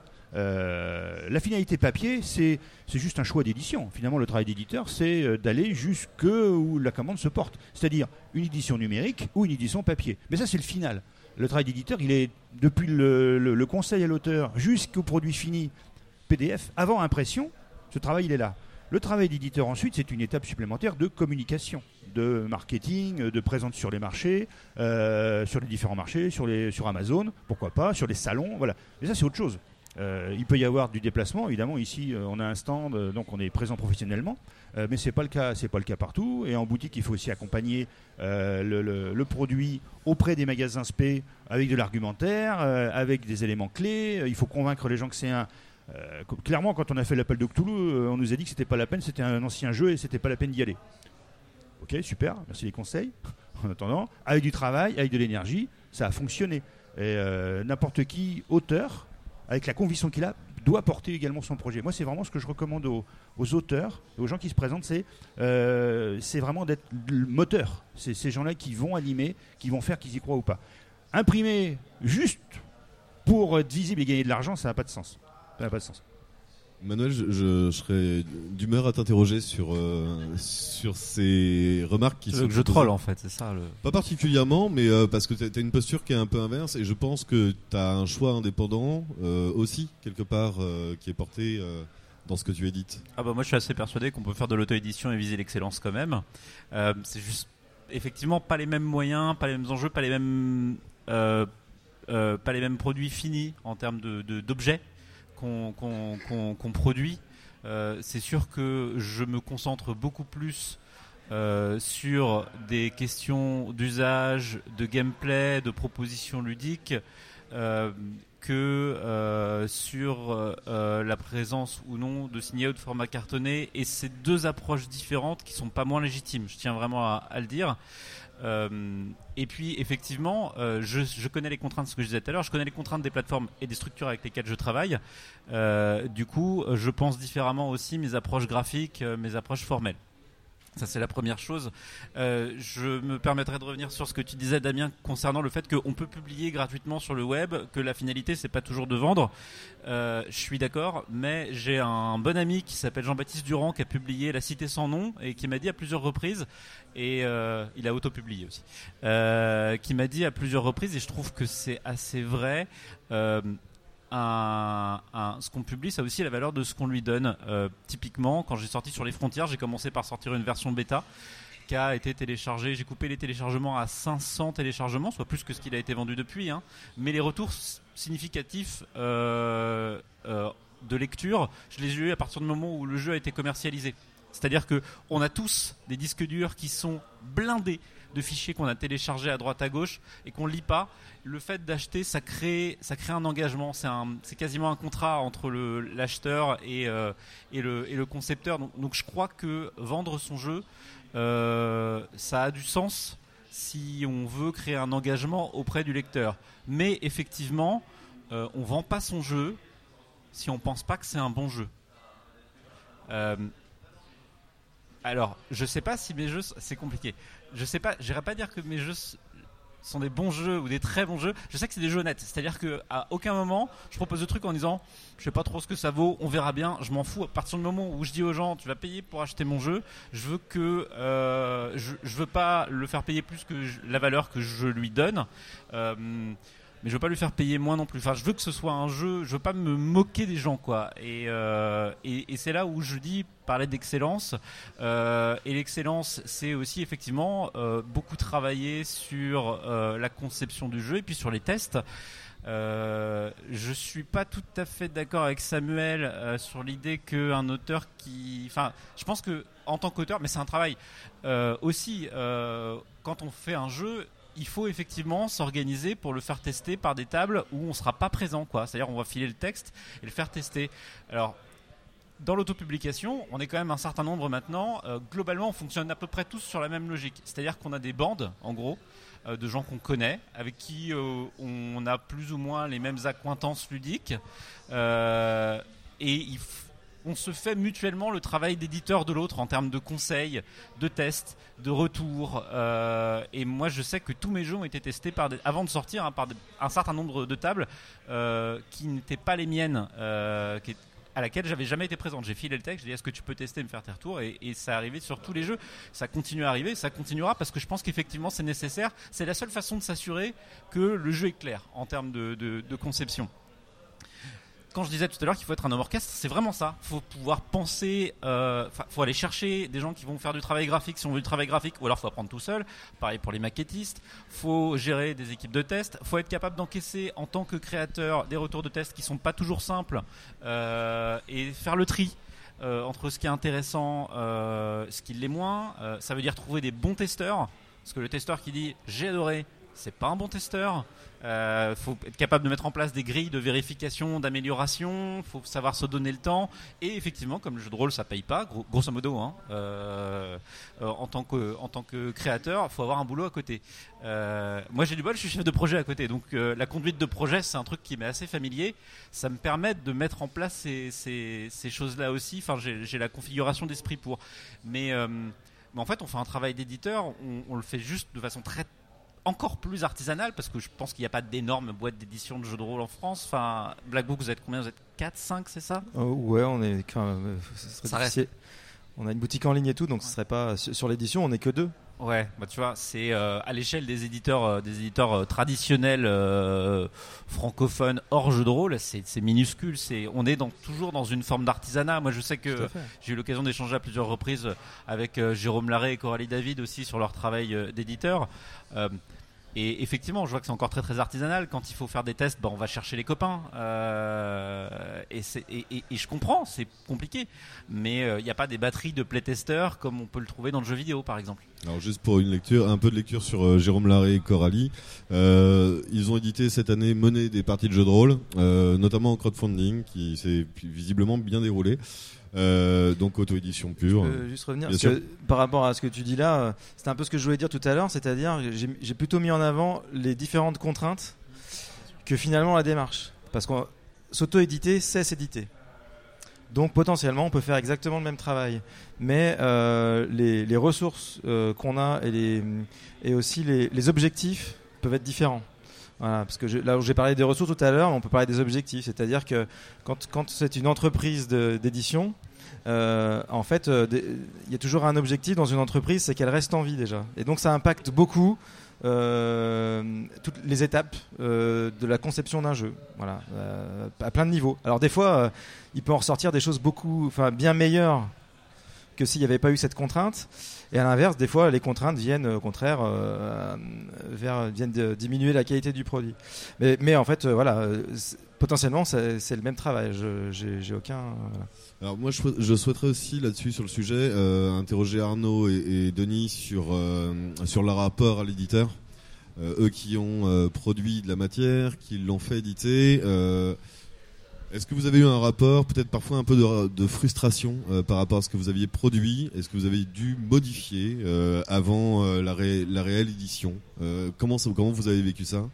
La finalité papier, c'est juste un choix d'édition. Finalement, le travail d'éditeur, c'est d'aller jusque où la commande se porte, c'est-à-dire une édition numérique ou une édition papier. Mais ça, c'est le final. Le travail d'éditeur, il est depuis le conseil à l'auteur jusqu'au produit fini PDF, avant impression, ce travail, il est là. Le travail d'éditeur ensuite, c'est une étape supplémentaire de communication, de marketing, de présence sur les marchés, sur les différents marchés, sur Amazon, pourquoi pas, sur les salons, voilà. Mais ça, c'est autre chose. Il peut y avoir du déplacement, évidemment. Ici, on a un stand, donc on est présent professionnellement, mais c'est pas le cas partout. Et en boutique, il faut aussi accompagner le produit auprès des magasins spé avec de l'argumentaire, avec des éléments clés. Il faut convaincre les gens que c'est un clairement, quand on a fait l'appel de Cthulhu, on nous a dit que c'était pas la peine, c'était un ancien jeu et c'était pas la peine d'y aller. Ok, super, merci les conseils. En attendant, avec du travail, avec de l'énergie, ça a fonctionné. Et n'importe qui, auteur, avec la conviction qu'il a, doit porter également son projet. Moi, c'est vraiment ce que je recommande aux auteurs, aux gens qui se présentent, c'est vraiment d'être le moteur. C'est ces gens-là qui vont animer, qui vont faire qu'ils y croient ou pas. Imprimer juste pour être visible et gagner de l'argent, ça n'a pas de sens. Ça n'a pas de sens.
Manuel, je serais d'humeur à t'interroger sur ces remarques qui sont...
Je troll en fait, c'est ça.
Pas particulièrement, mais parce que t'as une posture qui est un peu inverse et je pense que t'as un choix indépendant aussi, quelque part, qui est porté dans ce que tu édites.
Moi je suis assez persuadé qu'on peut faire de l'auto-édition et viser l'excellence quand même. C'est juste effectivement pas les mêmes moyens, pas les mêmes enjeux, pas les mêmes produits finis en termes d'objets qu'on produit. C'est sûr que je me concentre beaucoup plus sur des questions d'usage, de gameplay, de propositions ludiques que sur la présence ou non de signé ou de format cartonné, et c'est deux approches différentes qui sont pas moins légitimes, je tiens vraiment à le dire. Et puis effectivement, je connais les contraintes, ce que je disais tout à l'heure, je connais les contraintes des plateformes et des structures avec lesquelles je travaille. Du coup, je pense différemment aussi mes approches graphiques, mes approches formelles. Ça, c'est la première chose. Je me permettrai de revenir sur ce que tu disais, Damien, concernant le fait qu'on peut publier gratuitement sur le web, que la finalité, c'est pas toujours de vendre. Je suis d'accord, mais j'ai un bon ami qui s'appelle Jean-Baptiste Durand, qui a publié La Cité sans nom et qui m'a dit à plusieurs reprises, et il a auto-publié aussi, qui m'a dit à plusieurs reprises, et je trouve que c'est assez vrai, ce qu'on publie, ça a aussi la valeur de ce qu'on lui donne. Typiquement, quand j'ai sorti Sur les frontières, j'ai commencé par sortir une version bêta qui a été téléchargé. J'ai coupé les téléchargements à 500 téléchargements, soit plus que ce qu'il a été vendu depuis. Hein. Mais les retours significatifs de lecture, je les ai eu à partir du moment où le jeu a été commercialisé. C'est-à-dire qu'on a tous des disques durs qui sont blindés de fichiers qu'on a téléchargés à droite à gauche et qu'on ne lit pas. Le fait d'acheter, ça crée un engagement. C'est quasiment un contrat entre l'acheteur et le concepteur. Donc je crois que vendre son jeu, ça a du sens si on veut créer un engagement auprès du lecteur. Mais effectivement, on ne vend pas son jeu si on ne pense pas que c'est un bon jeu. Alors, je sais pas si mes jeux, c'est compliqué. Je sais pas, j'irais pas dire que mes jeux sont des bons jeux ou des très bons jeux. Je sais que c'est des jeux honnêtes. C'est-à-dire qu'à aucun moment, je propose de trucs en disant, je sais pas trop ce que ça vaut, on verra bien, je m'en fous. À partir du moment où je dis aux gens, tu vas payer pour acheter mon jeu, je veux que, je veux pas le faire payer plus que la valeur que je lui donne. Mais je veux pas lui faire payer moins non plus. Enfin, je veux que ce soit un jeu. Je veux pas me moquer des gens, quoi. Et c'est là où je dis parler d'excellence. Et l'excellence, c'est aussi effectivement beaucoup travailler sur la conception du jeu et puis sur les tests. Je suis pas tout à fait d'accord avec Samuel sur l'idée qu'un auteur enfin, je pense que en tant qu'auteur, mais c'est un travail aussi. Quand on fait un jeu, il faut effectivement s'organiser pour le faire tester par des tables où on ne sera pas présent, quoi. C'est-à-dire on va filer le texte et le faire tester. Alors, dans l'autopublication, on est quand même un certain nombre maintenant. Globalement, on fonctionne à peu près tous sur la même logique. C'est-à-dire qu'on a des bandes, en gros, de gens qu'on connaît, avec qui on a plus ou moins les mêmes accointances ludiques. Et on se fait mutuellement le travail d'éditeur de l'autre en termes de conseils, de tests, de retours. Et moi, je sais que tous mes jeux ont été testés avant de sortir par un certain nombre de tables qui n'étaient pas les miennes, à laquelle j'avais jamais été présente. J'ai filé le texte, j'ai dit est-ce que tu peux tester et me faire tes retours, et ça arrivait sur tous les jeux. Ça continue à arriver, ça continuera parce que je pense qu'effectivement c'est nécessaire. C'est la seule façon de s'assurer que le jeu est clair en termes de conception. Quand je disais tout à l'heure qu'il faut être un homme orchestre, c'est vraiment ça. Il faut pouvoir penser, faut aller chercher des gens qui vont faire du travail graphique si on veut du travail graphique, ou alors il faut apprendre tout seul. Pareil pour les maquettistes. Il faut gérer des équipes de test. Il faut être capable d'encaisser en tant que créateur des retours de test qui ne sont pas toujours simples et faire le tri entre ce qui est intéressant, ce qui l'est moins. Ça veut dire trouver des bons testeurs, parce que le testeur qui dit j'ai adoré, c'est pas un bon testeur. Faut être capable de mettre en place des grilles de vérification, d'amélioration. Faut savoir se donner le temps. Et effectivement, comme le jeu de rôle, ça paye pas, grosso modo. Hein, en tant que créateur, faut avoir un boulot à côté. Moi, j'ai du bol, je suis chef de projet à côté. Donc, la conduite de projet, c'est un truc qui m'est assez familier. Ça me permet de mettre en place ces choses-là aussi. Enfin, j'ai la configuration d'esprit pour. Mais en fait, on fait un travail d'éditeur. On le fait juste de façon encore plus artisanal, parce que je pense qu'il n'y a pas d'énormes boîtes d'édition de jeux de rôle en France. Enfin, Black Book, vous êtes combien ? Vous êtes 4, 5, c'est ça ?
Ouais, on est quand même. Ça reste. On a une boutique en ligne et tout, donc ce serait pas sur l'édition, on n'est que 2.
Ouais, bah tu vois, c'est à l'échelle des éditeurs traditionnels francophones hors jeu de rôle, c'est minuscule. On est toujours dans une forme d'artisanat. Moi, je sais que j'ai eu l'occasion d'échanger à plusieurs reprises avec Jérôme Larrey et Coralie David aussi sur leur travail d'éditeur. Et effectivement, je vois que c'est encore très très artisanal. Quand il faut faire des tests, on va chercher les copains. Et je comprends, c'est compliqué. Mais il n'y a pas des batteries de playtesters comme on peut le trouver dans le jeu vidéo, par exemple.
Alors juste pour un peu de lecture sur Jérôme Larrey et Coralie. Ils ont édité cette année Monnaie des parties de jeux de rôle, notamment en crowdfunding, qui s'est visiblement bien déroulé. Donc auto-édition pure.
Je peux juste revenir parce que, par rapport à ce que tu dis là, c'était un peu ce que je voulais dire tout à l'heure, c'est-à-dire j'ai plutôt mis en avant les différentes contraintes que finalement la démarche, parce qu'on s'auto-éditer, c'est s'éditer. Donc potentiellement on peut faire exactement le même travail, mais les ressources qu'on a et aussi les objectifs peuvent être différents. Voilà, parce que là où j'ai parlé des ressources tout à l'heure, on peut parler des objectifs. C'est-à-dire que quand c'est une entreprise d'édition, en fait, il y a toujours un objectif dans une entreprise, c'est qu'elle reste en vie déjà. Et donc ça impacte beaucoup toutes les étapes de la conception d'un jeu. Voilà, à plein de niveaux. Alors des fois, il peut en ressortir des choses bien meilleures que s'il n'y avait pas eu cette contrainte. Et à l'inverse, des fois, les contraintes viennent au contraire viennent diminuer la qualité du produit. Mais en fait, potentiellement, c'est le même travail. J'ai aucun. Voilà.
Alors moi, je souhaiterais aussi là-dessus sur le sujet interroger Arnaud et Denis sur leur rapport à l'éditeur. Eux qui ont produit de la matière, qui l'ont fait éditer. Est-ce que vous avez eu un rapport, peut-être parfois un peu de frustration par rapport à ce que vous aviez produit? Est-ce que vous avez dû modifier avant la réelle édition? Comment vous avez vécu ça?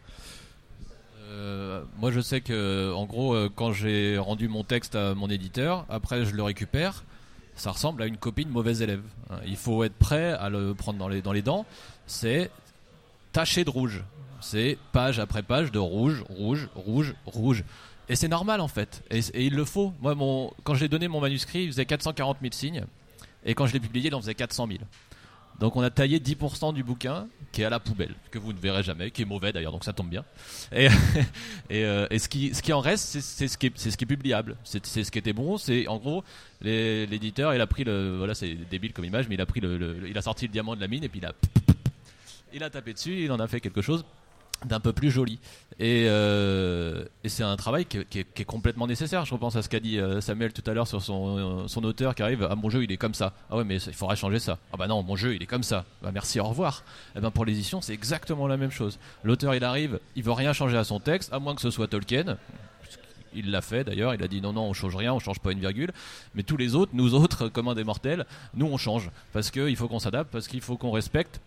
Moi je sais que en gros quand j'ai rendu mon texte à mon éditeur, après je le récupère, ça ressemble à une copie de mauvais élève. Il faut être prêt à le prendre dans les dents. C'est taché de rouge. C'est page après page de rouge, rouge, rouge, rouge. Et c'est normal en fait. Et il le faut. Moi quand j'ai donné mon manuscrit, il faisait 440 000 signes. Et quand je l'ai publié, il en faisait 400 000. Donc on a taillé 10% du bouquin qui est à la poubelle, que vous ne verrez jamais, qui est mauvais d'ailleurs, donc ça tombe bien. Et ce qui en reste, c'est ce qui est publiable. C'est ce qui était bon. C'est en gros l'éditeur, il a pris c'est débile comme image, mais il a sorti le diamant de la mine et puis il a tapé dessus, il en a fait quelque chose d'un peu plus joli. Et c'est un travail qui est complètement nécessaire. Je repense à ce qu'a dit Samuel tout à l'heure sur son auteur qui arrive. Ah, mon jeu il est comme ça. Ah ouais, mais il faudrait changer ça. Ah bah non, mon jeu il est comme ça. Bah merci, au revoir. Et ben pour l'édition c'est exactement la même chose. L'auteur il arrive, il veut rien changer à son texte, à moins que ce soit Tolkien. Il l'a fait d'ailleurs, il a dit non, on change rien, on change pas une virgule. Mais tous les autres, nous autres, communs des mortels, nous on change. Parce qu'il faut qu'on s'adapte, parce qu'il faut qu'on respecte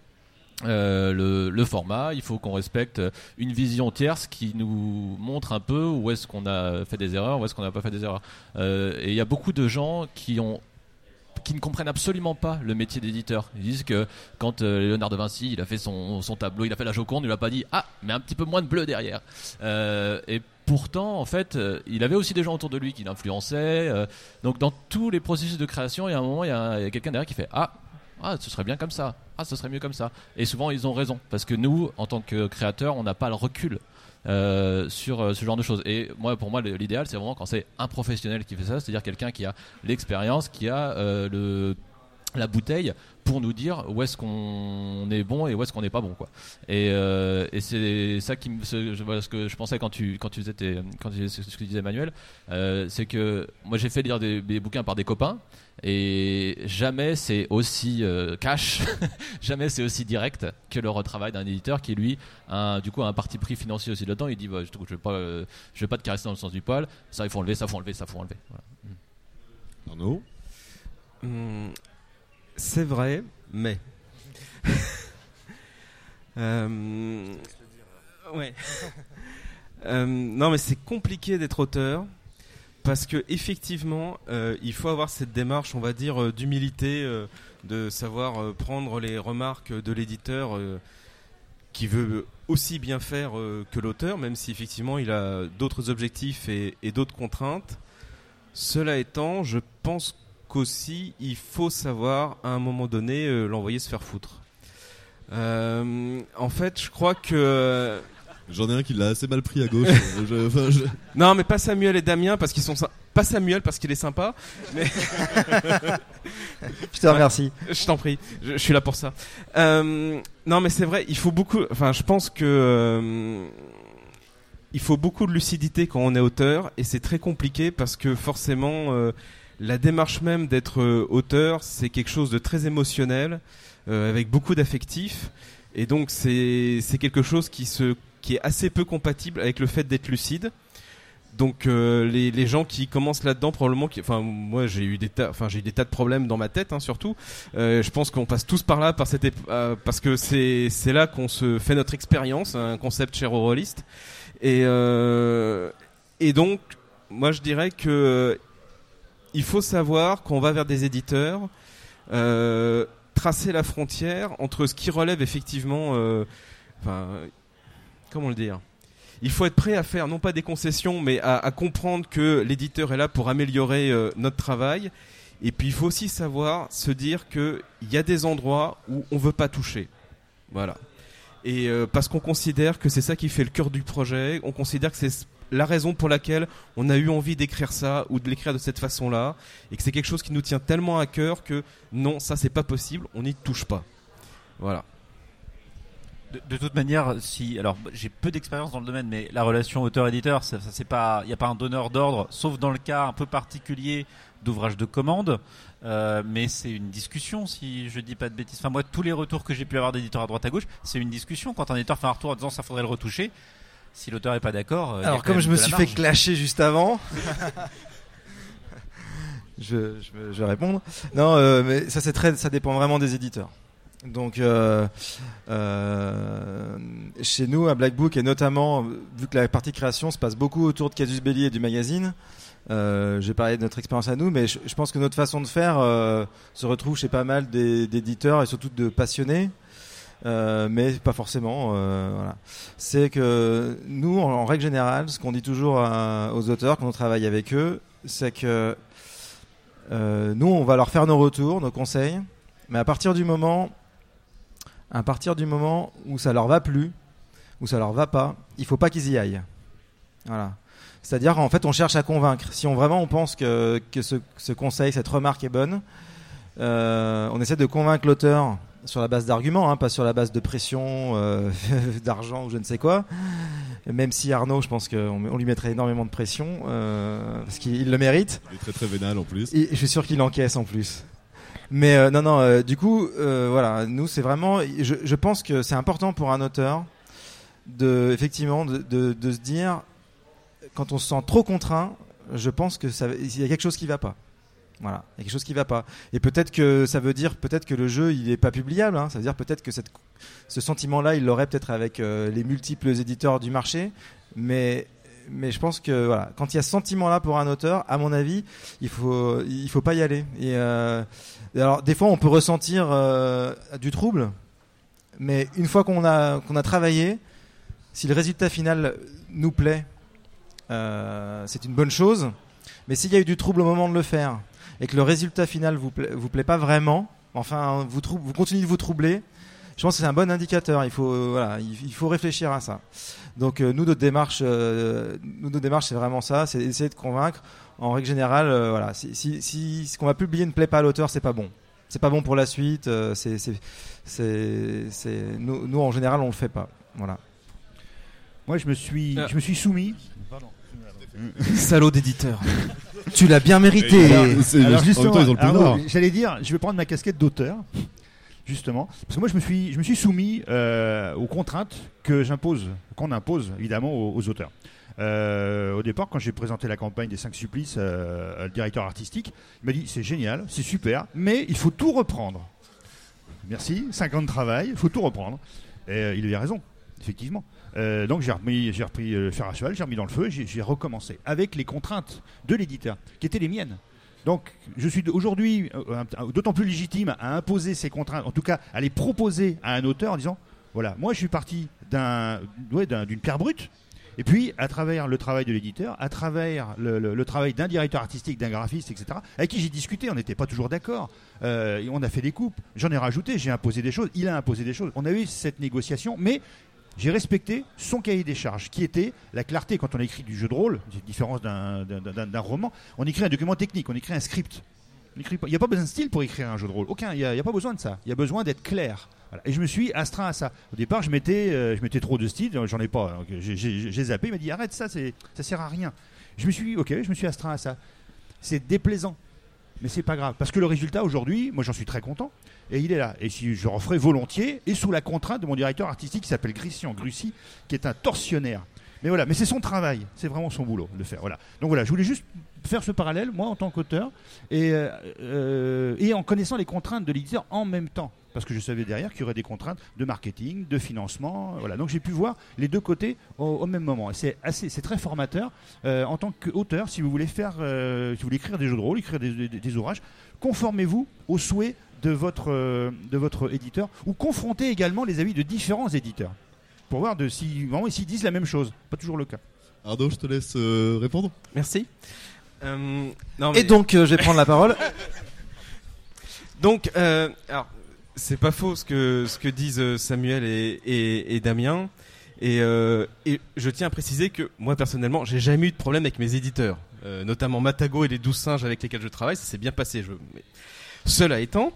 le format, il faut qu'on respecte une vision tierce qui nous montre un peu où est-ce qu'on a fait des erreurs, où est-ce qu'on n'a pas fait des erreurs. Et il y a beaucoup de gens qui ne comprennent absolument pas le métier d'éditeur. Ils disent que quand Léonard de Vinci il a fait son tableau, il a fait la Joconde, il lui a pas dit ah mais un petit peu moins de bleu derrière. Et pourtant en fait il avait aussi des gens autour de lui qui l'influençaient. Donc dans tous les processus de création, il y a un moment il y a quelqu'un derrière qui fait ah, ce serait bien comme ça. Ah, ce serait mieux comme ça. Et souvent, ils ont raison. Parce que nous, en tant que créateurs, on n'a pas le recul sur ce genre de choses. Et pour moi, l'idéal, c'est vraiment quand c'est un professionnel qui fait ça. C'est-à-dire quelqu'un qui a l'expérience, qui a la bouteille pour nous dire où est-ce qu'on est bon et où est-ce qu'on n'est pas bon, quoi. Et c'est ça ce que je pensais quand tu disais ce que disait Emmanuel, c'est que moi j'ai fait lire des bouquins par des copains et jamais c'est aussi cash, jamais c'est aussi direct que le retravail d'un éditeur qui lui a un parti pris financier aussi là-dedans. Il dit je vais pas te caresser dans le sens du poil, ça il faut enlever, ça faut enlever. Voilà.
Arnaud.
C'est vrai, mais ouais. Non, mais c'est compliqué d'être auteur parce que effectivement, il faut avoir cette démarche, on va dire, d'humilité, de savoir prendre les remarques de l'éditeur qui veut aussi bien faire que l'auteur, même si effectivement il a d'autres objectifs et d'autres contraintes. Cela étant, je pense qu'aussi il faut savoir à un moment donné l'envoyer se faire foutre. En fait, je crois que
j'en ai un qui l'a assez mal pris à gauche.
Non, mais pas Samuel et Damien parce qu'ils sont pas Samuel parce qu'il est sympa. Mais
je te remercie.
Je t'en prie. Je suis là pour ça. Non, mais c'est vrai. Il faut beaucoup. Enfin, je pense que il faut beaucoup de lucidité quand on est auteur et c'est très compliqué parce que forcément. La démarche même d'être auteur, c'est quelque chose de très émotionnel, avec beaucoup d'affectif, et donc c'est quelque chose qui est assez peu compatible avec le fait d'être lucide. Donc les gens qui commencent là-dedans probablement, moi j'ai eu des tas de problèmes dans ma tête, surtout. Je pense qu'on passe tous par là, parce que c'est là qu'on se fait notre expérience, un concept cher aux rôlistes, et donc moi je dirais que il faut savoir qu'on va vers des éditeurs, tracer la frontière entre ce qui relève effectivement, comment le dire ? Il faut être prêt à faire non pas des concessions, mais à comprendre que l'éditeur est là pour améliorer notre travail. Et puis il faut aussi savoir se dire qu'il y a des endroits où on veut pas toucher. Voilà. Et parce qu'on considère que c'est ça qui fait le cœur du projet, on considère que c'est la raison pour laquelle on a eu envie d'écrire ça ou de l'écrire de cette façon-là, et que c'est quelque chose qui nous tient tellement à cœur que non, ça c'est pas possible, on n'y touche pas. Voilà.
De toute manière, alors j'ai peu d'expérience dans le domaine, mais la relation auteur-éditeur, ça c'est pas, il n'y a pas un donneur d'ordre, sauf dans le cas un peu particulier d'ouvrage de commande, mais c'est une discussion, si je dis pas de bêtises. Enfin, moi, tous les retours que j'ai pu avoir d'éditeurs à droite à gauche, c'est une discussion. Quand un éditeur fait un retour en disant ça faudrait le retoucher, si l'auteur est pas d'accord,
alors comme je me suis fait clasher juste avant, je vais répondre. Non, mais ça dépend vraiment des éditeurs. Donc, chez nous à Black Book, et notamment vu que la partie création se passe beaucoup autour de Casus Belli et du magazine, j'ai parlé de notre expérience à nous, mais je pense que notre façon de faire se retrouve chez pas mal d'éditeurs et surtout de passionnés, mais pas forcément. Voilà. C'est que nous, en règle générale, ce qu'on dit toujours aux auteurs quand on travaille avec eux, c'est que nous, on va leur faire nos retours, nos conseils, mais à partir du moment où ça leur va plus, où ça leur va pas, il faut pas qu'ils y aillent. Voilà. C'est-à-dire, en fait, on cherche à convaincre. Si on pense que ce conseil, cette remarque est bonne, on essaie de convaincre l'auteur sur la base d'arguments, pas sur la base de pression, d'argent ou je ne sais quoi. Même si Arnaud, je pense qu'on lui mettrait énormément de pression, parce qu'il le mérite.
Il est très très vénal en plus.
Et je suis sûr qu'il encaisse en plus. Mais du coup, voilà, nous c'est vraiment, je pense que c'est important pour un auteur effectivement de se dire, quand on se sent trop contraint, je pense que il y a quelque chose qui va pas. Voilà, il y a quelque chose qui va pas. Et peut-être que ça veut dire que le jeu il est pas publiable. Ça veut dire peut-être que ce sentiment-là, il l'aurait peut-être avec les multiples éditeurs du marché, mais je pense que voilà, quand il y a ce sentiment-là pour un auteur, à mon avis, il faut pas y aller. Et alors des fois, on peut ressentir du trouble, mais une fois qu'on a travaillé, si le résultat final nous plaît, c'est une bonne chose. Mais s'il y a eu du trouble au moment de le faire et que le résultat final vous plaît pas vraiment, enfin vous continuez de vous troubler, je pense que c'est un bon indicateur. Il faut réfléchir à ça. Donc nous notre démarche c'est vraiment ça, c'est essayer de convaincre. En règle générale, voilà, si ce qu'on va publier ne plaît pas à l'auteur, c'est pas bon. C'est pas bon pour la suite. Nous en général on le fait pas. Voilà.
Moi je me suis soumis. Pardon.
Salaud d'éditeur. Tu l'as bien mérité.
Alors justement,
ils ont le pouvoir.
j'allais dire, je vais prendre ma casquette d'auteur. Justement, parce que moi je me suis soumis aux contraintes qu'on impose évidemment aux auteurs. Au départ, quand j'ai présenté la campagne des 5 supplices à le directeur artistique, il m'a dit c'est génial, c'est super, mais il faut tout reprendre. Merci, 5 ans de travail, il faut tout reprendre. Et il avait raison, effectivement. Donc j'ai repris le fer à cheval, j'ai remis dans le feu, et j'ai recommencé avec les contraintes de l'éditeur, qui étaient les miennes. Donc, je suis aujourd'hui d'autant plus légitime à imposer ces contraintes, en tout cas à les proposer à un auteur en disant voilà, moi je suis parti d'une pierre brute, et puis à travers le travail de l'éditeur, à travers le travail d'un directeur artistique, d'un graphiste, etc., avec qui j'ai discuté, on n'était pas toujours d'accord, on a fait des coupes, j'en ai rajouté, j'ai imposé des choses, il a imposé des choses, on a eu cette négociation, mais j'ai respecté son cahier des charges, qui était la clarté. Quand on écrit du jeu de rôle, c'est la différence d'un roman, on écrit un document technique, on écrit un script. Il n'y a pas besoin de style pour écrire un jeu de rôle. Il n'y a pas besoin de ça. Il y a besoin d'être clair. Voilà. Et je me suis astreint à ça. Au départ, je mettais trop de style, j'en ai pas. Donc j'ai zappé, il m'a dit arrête ça sert à rien. Je me suis astreint à ça. C'est déplaisant, mais c'est pas grave. Parce que le résultat aujourd'hui, moi j'en suis très content. Et il est là. Et si je referai volontiers, et sous la contrainte de mon directeur artistique qui s'appelle Christian Grussy, qui est un tortionnaire. Mais voilà, mais c'est son travail, c'est vraiment son boulot de le faire. Voilà. Donc voilà, je voulais juste faire ce parallèle, moi en tant qu'auteur, et en connaissant les contraintes de l'éditeur en même temps. Parce que je savais derrière qu'il y aurait des contraintes de marketing, de financement. Voilà. Donc j'ai pu voir les deux côtés au même moment. Et c'est très formateur en tant qu'auteur. Si vous voulez écrire des jeux de rôle, écrire des ouvrages, conformez-vous aux souhaits de votre éditeur, ou confrontez également les avis de différents éditeurs pour voir s'ils disent la même chose. Pas toujours le cas.
Arnaud, je te laisse répondre.
Merci.
Et donc je vais prendre la parole.
Donc alors c'est pas faux ce que disent Samuel et Damien, Et je tiens à préciser que moi personnellement, j'ai jamais eu de problème avec mes éditeurs, notamment Matago et les 12 singes avec lesquels je travaille. Ça s'est bien passé. Mais cela étant,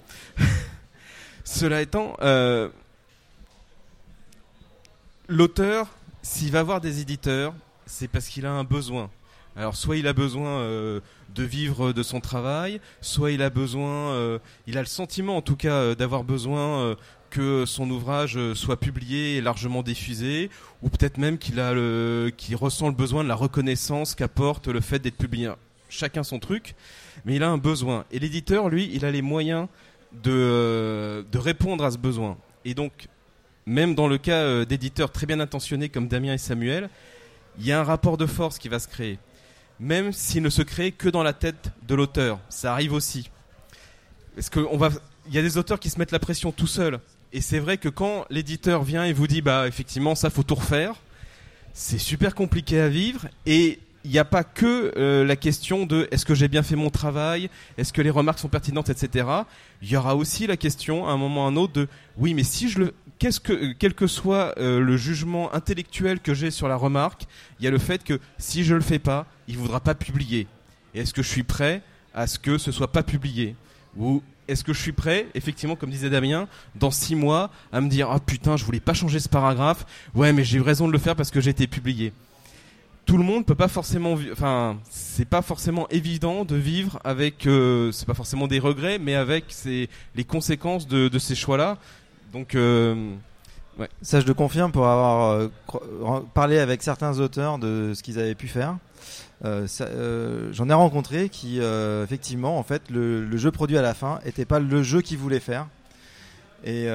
l'auteur, s'il va voir des éditeurs, c'est parce qu'il a un besoin. Alors soit il a besoin de vivre de son travail, soit il a besoin, il a le sentiment en tout cas d'avoir besoin que son ouvrage soit publié et largement diffusé, ou peut-être même qu'il ressent le besoin de la reconnaissance qu'apporte le fait d'être publié. Chacun son truc, mais il a un besoin. Et l'éditeur, lui, il a les moyens de répondre à ce besoin. Et donc, même dans le cas d'éditeurs très bien intentionnés comme Damien et Samuel, il y a un rapport de force qui va se créer. Même s'il ne se crée que dans la tête de l'auteur. Ça arrive aussi. Parce qu'il y a des auteurs qui se mettent la pression tout seuls. Et c'est vrai que quand l'éditeur vient et vous dit, effectivement, ça faut tout refaire, c'est super compliqué à vivre. Et il n'y a pas que la question de est-ce que j'ai bien fait mon travail, est-ce que les remarques sont pertinentes, etc. Il y aura aussi la question, à un moment ou à un autre, de oui, mais si quel que soit le jugement intellectuel que j'ai sur la remarque, il y a le fait que si je le fais pas, il voudra pas publier. Et est-ce que je suis prêt à ce que ce soit pas publié ? Ou est-ce que je suis prêt, effectivement, comme disait Damien, dans 6 mois, à me dire « Ah putain, je voulais pas changer ce paragraphe. Ouais, mais j'ai eu raison de le faire parce que j'ai été publié. » Tout le monde peut pas forcément... c'est pas forcément évident de vivre avec... c'est pas forcément des regrets, mais avec les conséquences de ces choix-là. Donc... ouais.
Ça, je le confirme pour avoir parlé avec certains auteurs de ce qu'ils avaient pu faire. J'en ai rencontré qui, effectivement, en fait, le jeu produit à la fin était pas le jeu qu'ils voulaient faire. Et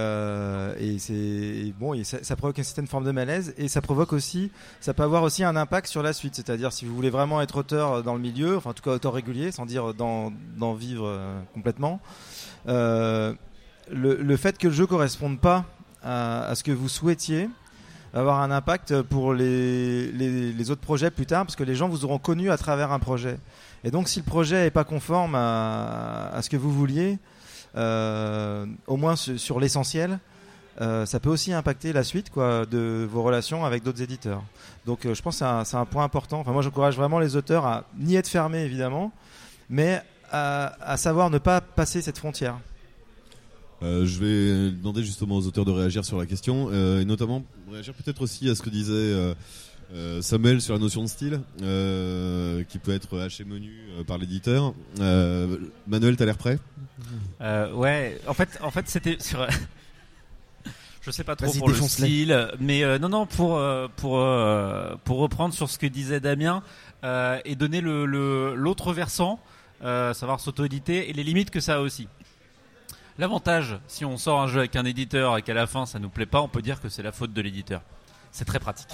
c'est bon, ça provoque une certaine forme de malaise, et ça peut avoir aussi un impact sur la suite. C'est-à-dire, si vous voulez vraiment être auteur dans le milieu, enfin en tout cas auteur régulier, sans dire d'en vivre complètement, le fait que le jeu corresponde pas à ce que vous souhaitiez va avoir un impact pour les autres projets plus tard, parce que les gens vous auront connu à travers un projet. Et donc, si le projet est pas conforme à ce que vous vouliez, au moins sur l'essentiel, ça peut aussi impacter la suite de vos relations avec d'autres éditeurs. Donc je pense que c'est un point important. Enfin, moi j'encourage vraiment les auteurs à n'y être fermés évidemment, mais à savoir ne pas passer cette frontière.
Je vais demander justement aux auteurs de réagir sur la question, et notamment réagir peut-être aussi à ce que disait Samuel sur la notion de style, qui peut être haché menu par l'éditeur. Manuel, t'as l'air prêt ?
Ouais, en fait c'était sur... Je sais pas trop
Vas-y,
pour le
défonce-les.
style, mais non, pour reprendre sur ce que disait Damien, et donner l'autre versant, savoir s'auto-éditer, et les limites que ça a aussi. L'avantage, si on sort un jeu avec un éditeur et qu'à la fin ça nous plaît pas, on peut dire que c'est la faute de l'éditeur. C'est très pratique.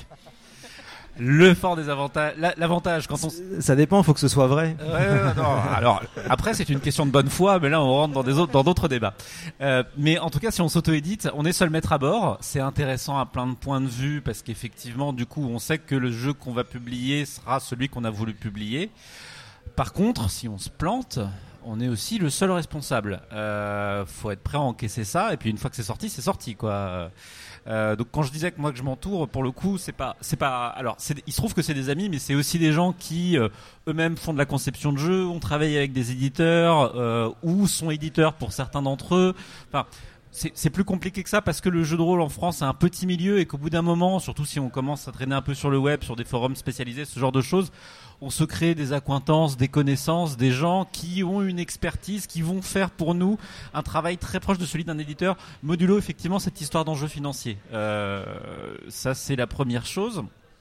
Le fort des avantages, l'avantage quand on...
Ça dépend, il faut que ce soit vrai.
Non. Alors après c'est une question de bonne foi, mais là on rentre dans d'autres débats. Mais en tout cas, si on s'auto-édite, on est seul maître à bord. C'est intéressant à plein de points de vue parce qu'effectivement, du coup, on sait que le jeu qu'on va publier sera celui qu'on a voulu publier. Par contre, si on se plante, on est aussi le seul responsable. Faut être prêt à encaisser ça, et puis une fois que c'est sorti quoi. Donc quand je disais que moi que je m'entoure, pour le coup, c'est pas. Alors, il se trouve que c'est des amis, mais c'est aussi des gens qui eux-mêmes font de la conception de jeux, ont travaillé avec des éditeurs ou sont éditeurs pour certains d'entre eux. Enfin, c'est plus compliqué que ça parce que le jeu de rôle en France c'est un petit milieu et qu'au bout d'un moment, surtout si on commence à traîner un peu sur le web, sur des forums spécialisés, ce genre de choses, on se crée des accointances, des connaissances, des gens qui ont une expertise, qui vont faire pour nous un travail très proche de celui d'un éditeur, modulo effectivement cette histoire d'enjeu financier. Ça c'est la première chose.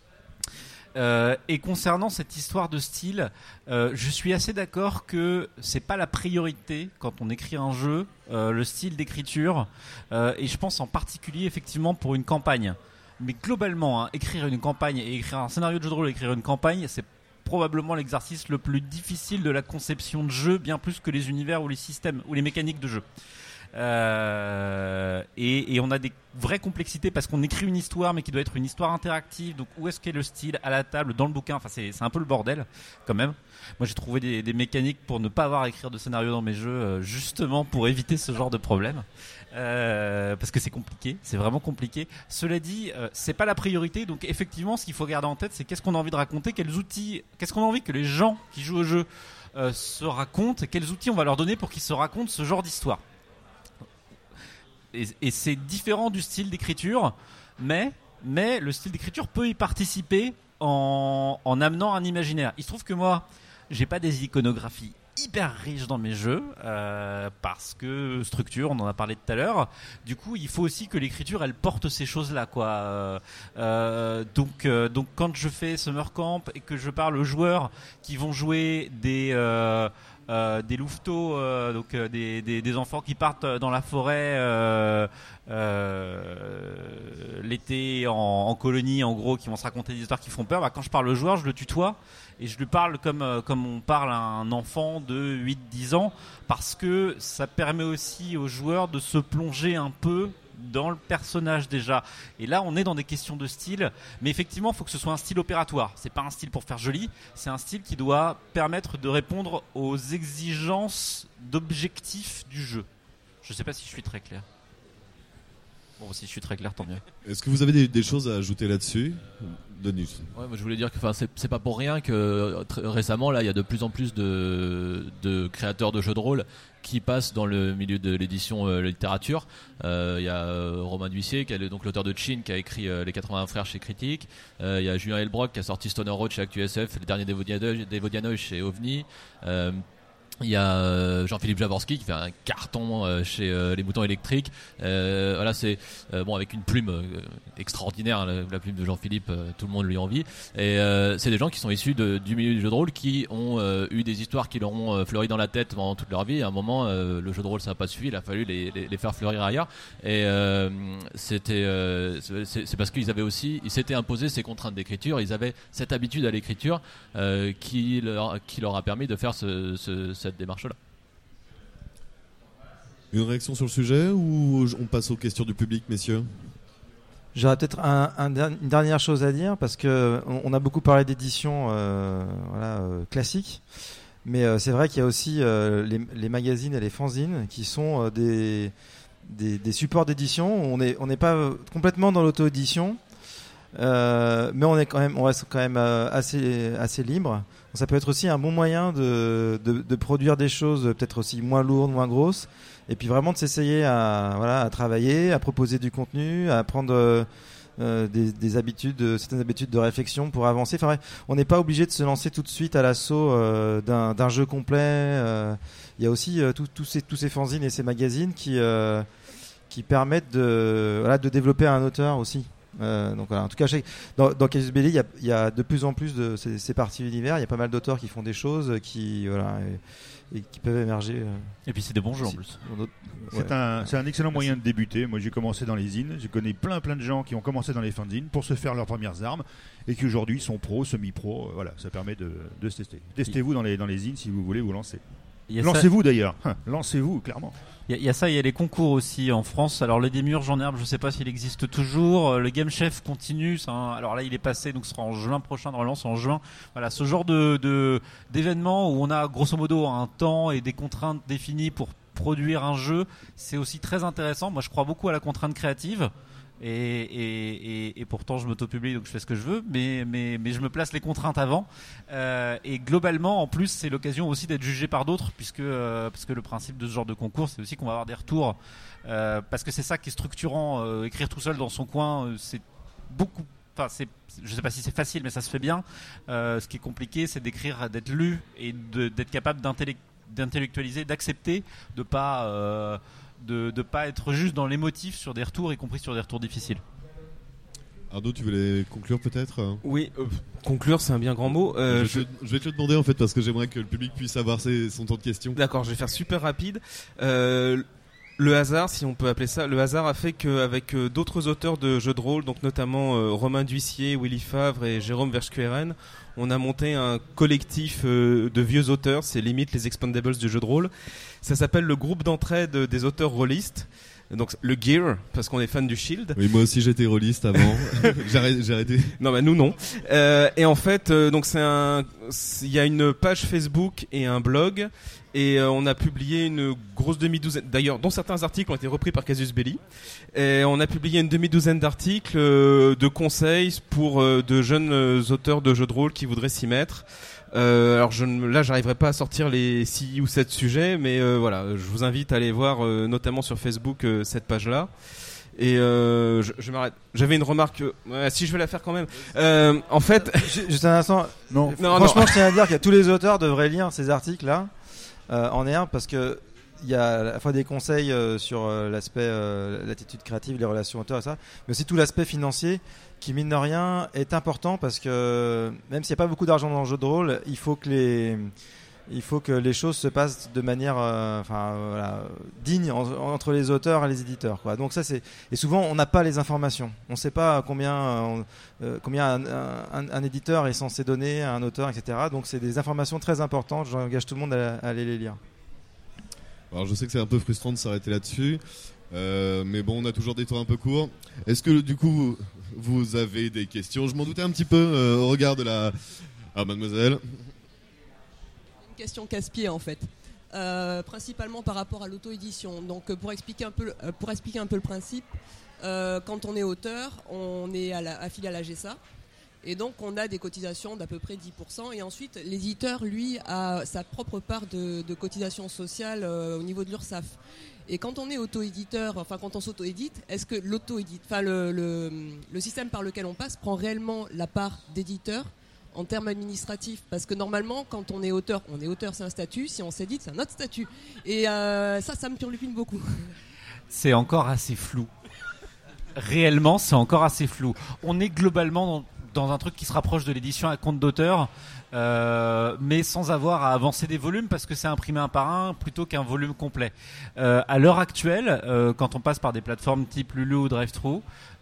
Et concernant cette histoire de style, je suis assez d'accord que c'est pas la priorité quand on écrit un jeu, le style d'écriture, et je pense en particulier effectivement pour une campagne. Mais globalement, écrire une campagne et écrire un scénario de jeu de rôle et écrire une campagne, c'est probablement l'exercice le plus difficile de la conception de jeu, bien plus que les univers ou les systèmes ou les mécaniques de jeu. Et on a des vraies complexités parce qu'on écrit une histoire mais qui doit être une histoire interactive. Donc où est-ce qu'est le style à la table, dans le bouquin? Enfin c'est un peu le bordel quand même. Moi j'ai trouvé des mécaniques pour ne pas avoir à écrire de scénario dans mes jeux justement pour éviter ce genre de problème. Parce que c'est compliqué, c'est vraiment compliqué. Cela dit, c'est pas la priorité. Donc effectivement, ce qu'il faut garder en tête, c'est qu'est-ce qu'on a envie de raconter, quels outils, qu'est-ce qu'on a envie que les gens qui jouent au jeu se racontent, et quels outils on va leur donner pour qu'ils se racontent ce genre d'histoire. Et c'est différent du style d'écriture, mais le style d'écriture peut y participer en amenant un imaginaire. Il se trouve que moi, j'ai pas des iconographies hyper riches dans mes jeux parce que structure, on en a parlé tout à l'heure. Du coup, il faut aussi que l'écriture elle porte ces choses-là, quoi. Donc quand je fais Summer Camp et que je parle aux joueurs qui vont jouer des louveteaux, donc des enfants qui partent dans la forêt l'été en colonie, en gros, qui vont se raconter des histoires qui font peur. Bah, quand je parle au joueur, je le tutoie et je lui parle comme on parle à un enfant de 8-10 ans, parce que ça permet aussi aux joueurs de se plonger un peu dans le personnage déjà. Et là, on est dans des questions de style, mais effectivement, il faut que ce soit un style opératoire. C'est pas un style pour faire joli, c'est un style qui doit permettre de répondre aux exigences d'objectifs du jeu. Je sais pas si je suis très clair. Bon, si je suis très clair, tant mieux.
Est-ce que vous avez des choses à ajouter là-dessus, Denis?
Ouais, moi je voulais dire que c'est pas pour rien que récemment là il y a de plus en plus de créateurs de jeux de rôle qui passent dans le milieu de l'édition littérature. Il y a Romain D'Huissier qui est donc l'auteur de Chin, qui a écrit Les 80 frères chez Critique. Il y a Julien Elbrock qui a sorti Stoner Road chez ActuSF, le dernier des Vodianoï chez OVNI. Il y a Jean-Philippe Javorski qui fait un carton chez Les Moutons Électriques. Voilà, c'est bon, avec une plume extraordinaire, hein, la plume de Jean-Philippe, tout le monde lui envie. Et c'est des gens qui sont issus du milieu du jeu de rôle, qui ont eu des histoires qui leur ont fleuri dans la tête pendant toute leur vie. À un moment, le jeu de rôle ça n'a pas suffi, il a fallu les faire fleurir ailleurs. Et c'est parce qu'ils avaient aussi, ils s'étaient imposés ces contraintes d'écriture, ils avaient cette habitude à l'écriture qui leur a permis de faire cette démarche-là.
Une réaction sur le sujet ou on passe aux questions du public, messieurs?
J'aurais peut-être une dernière chose à dire, parce que on a beaucoup parlé d'édition classique, mais c'est vrai qu'il y a aussi les magazines et les fanzines qui sont des supports d'édition. On n'est pas complètement dans l'auto-édition, mais on reste quand même assez libre. Ça peut être aussi un bon moyen de produire des choses peut-être aussi moins lourdes, moins grosses, et puis vraiment de s'essayer à travailler, à proposer du contenu, à prendre des habitudes, certaines habitudes de réflexion pour avancer. Enfin, on n'est pas obligé de se lancer tout de suite à l'assaut d'un jeu complet. Il y a aussi tous ces fanzines et ces magazines qui permettent de développer un auteur aussi. Donc voilà. En tout cas, dans Casus Belli, il y a de plus en plus de ces parties univers. Il y a pas mal d'auteurs qui font des choses qui peuvent émerger.
Et puis c'est des bons jeux en plus.
C'est un excellent moyen de débuter. Moi, j'ai commencé dans les zines. Je connais plein de gens qui ont commencé dans les fanzines pour se faire leurs premières armes et qui aujourd'hui sont pros, semi-pros. Voilà, ça permet de se tester. Testez-vous dans les zines si vous voulez vous lancer. Lancez-vous d'ailleurs. Lancez-vous clairement.
Il y a ça, il y a les concours aussi en France. Alors le Démiurge en herbe, je sais pas s'il existe toujours. Le Game Chef continue. Alors là, il est passé, donc ce sera en juin prochain, normalement c'est en juin. Voilà, ce genre d'événement où on a grosso modo un temps et des contraintes définies pour produire un jeu, c'est aussi très intéressant. Moi, je crois beaucoup à la contrainte créative. Et pourtant je m'auto-publie, donc je fais ce que je veux, mais je me place les contraintes avant, et globalement en plus c'est l'occasion aussi d'être jugé par d'autres, parce que le principe de ce genre de concours, c'est aussi qu'on va avoir des retours, parce que c'est ça qui est structurant. Écrire tout seul dans son coin, c'est beaucoup, enfin je sais pas si c'est facile, mais ça se fait bien. Ce qui est compliqué, c'est d'écrire, d'être lu et d'être capable d'intellectualiser, d'accepter de pas être juste dans l'émotif sur des retours, y compris sur des retours difficiles.
Arnaud, tu voulais conclure peut-être?
Oui, conclure c'est un bien grand mot.
Je vais te le demander en fait, parce que j'aimerais que le public puisse avoir son temps de questions.
D'accord, je vais faire super rapide. Le hasard, si on peut appeler ça, le hasard a fait qu'avec d'autres auteurs de jeux de rôle, donc notamment Romain D'Huissier, Willy Favre et Jérôme Verschueren, on a monté un collectif de vieux auteurs, c'est limite les Expandables du jeu de rôle. Ça s'appelle le groupe d'entraide des auteurs rôlistes. Donc le Gear, parce qu'on est fan du Shield.
Oui, moi aussi j'étais rôliste avant. J'ai arrêté.
Non, bah nous non. Et en fait, donc il y a une page Facebook et un blog, et on a publié une grosse demi-douzaine, d'ailleurs, dont certains articles ont été repris par Casus Belli. Et on a publié une demi-douzaine d'articles de conseils pour de jeunes auteurs de jeux de rôle qui voudraient s'y mettre. Alors là, j'arriverai pas à sortir les 6 ou 7 sujets, mais voilà, je vous invite à aller voir, notamment sur Facebook, cette page-là. Et je m'arrête. J'avais une remarque. Si je vais la faire quand même. En fait,
juste un instant.
Non.
Franchement, je tiens à dire que tous les auteurs devraient lire ces articles-là en R, parce que il y a à la fois des conseils sur l'aspect l'attitude créative, les relations auteurs et ça, mais aussi tout l'aspect financier qui, mine de rien, est important, parce que même s'il n'y a pas beaucoup d'argent dans le jeu de rôle, il faut que les choses se passent de manière digne entre les auteurs et les éditeurs, quoi. Donc ça, et souvent on n'a pas les informations, on ne sait pas combien un éditeur est censé donner à un auteur, etc. Donc c'est des informations très importantes, j'engage tout le monde à aller les lire.
Alors je sais que c'est un peu frustrant de s'arrêter là-dessus, mais bon, on a toujours des temps un peu courts. Est-ce que du coup vous avez des questions? Je m'en doutais un petit peu au regard de la... Ah, mademoiselle.
Une question casse-pied en fait, principalement par rapport à l'auto-édition. Donc pour expliquer un peu le principe, quand on est auteur, on est affilié à la GESA. Et donc on a des cotisations d'à peu près 10%, et ensuite l'éditeur, lui, a sa propre part de cotisation sociale au niveau de l'URSSAF. Et quand on est auto-éditeur, enfin quand on s'auto-édite, est-ce que le système par lequel on passe prend réellement la part d'éditeur en termes administratifs? Parce que normalement, quand on est auteur, c'est un statut, si on s'édite, c'est un autre statut. Et ça me turlupine beaucoup.
C'est encore assez flou. Réellement, c'est encore assez flou. On est globalement dans un truc qui se rapproche de l'édition à compte d'auteur, mais sans avoir à avancer des volumes, parce que c'est imprimé un par un plutôt qu'un volume complet. À l'heure actuelle, quand on passe par des plateformes type Lulu ou Drive-Thru,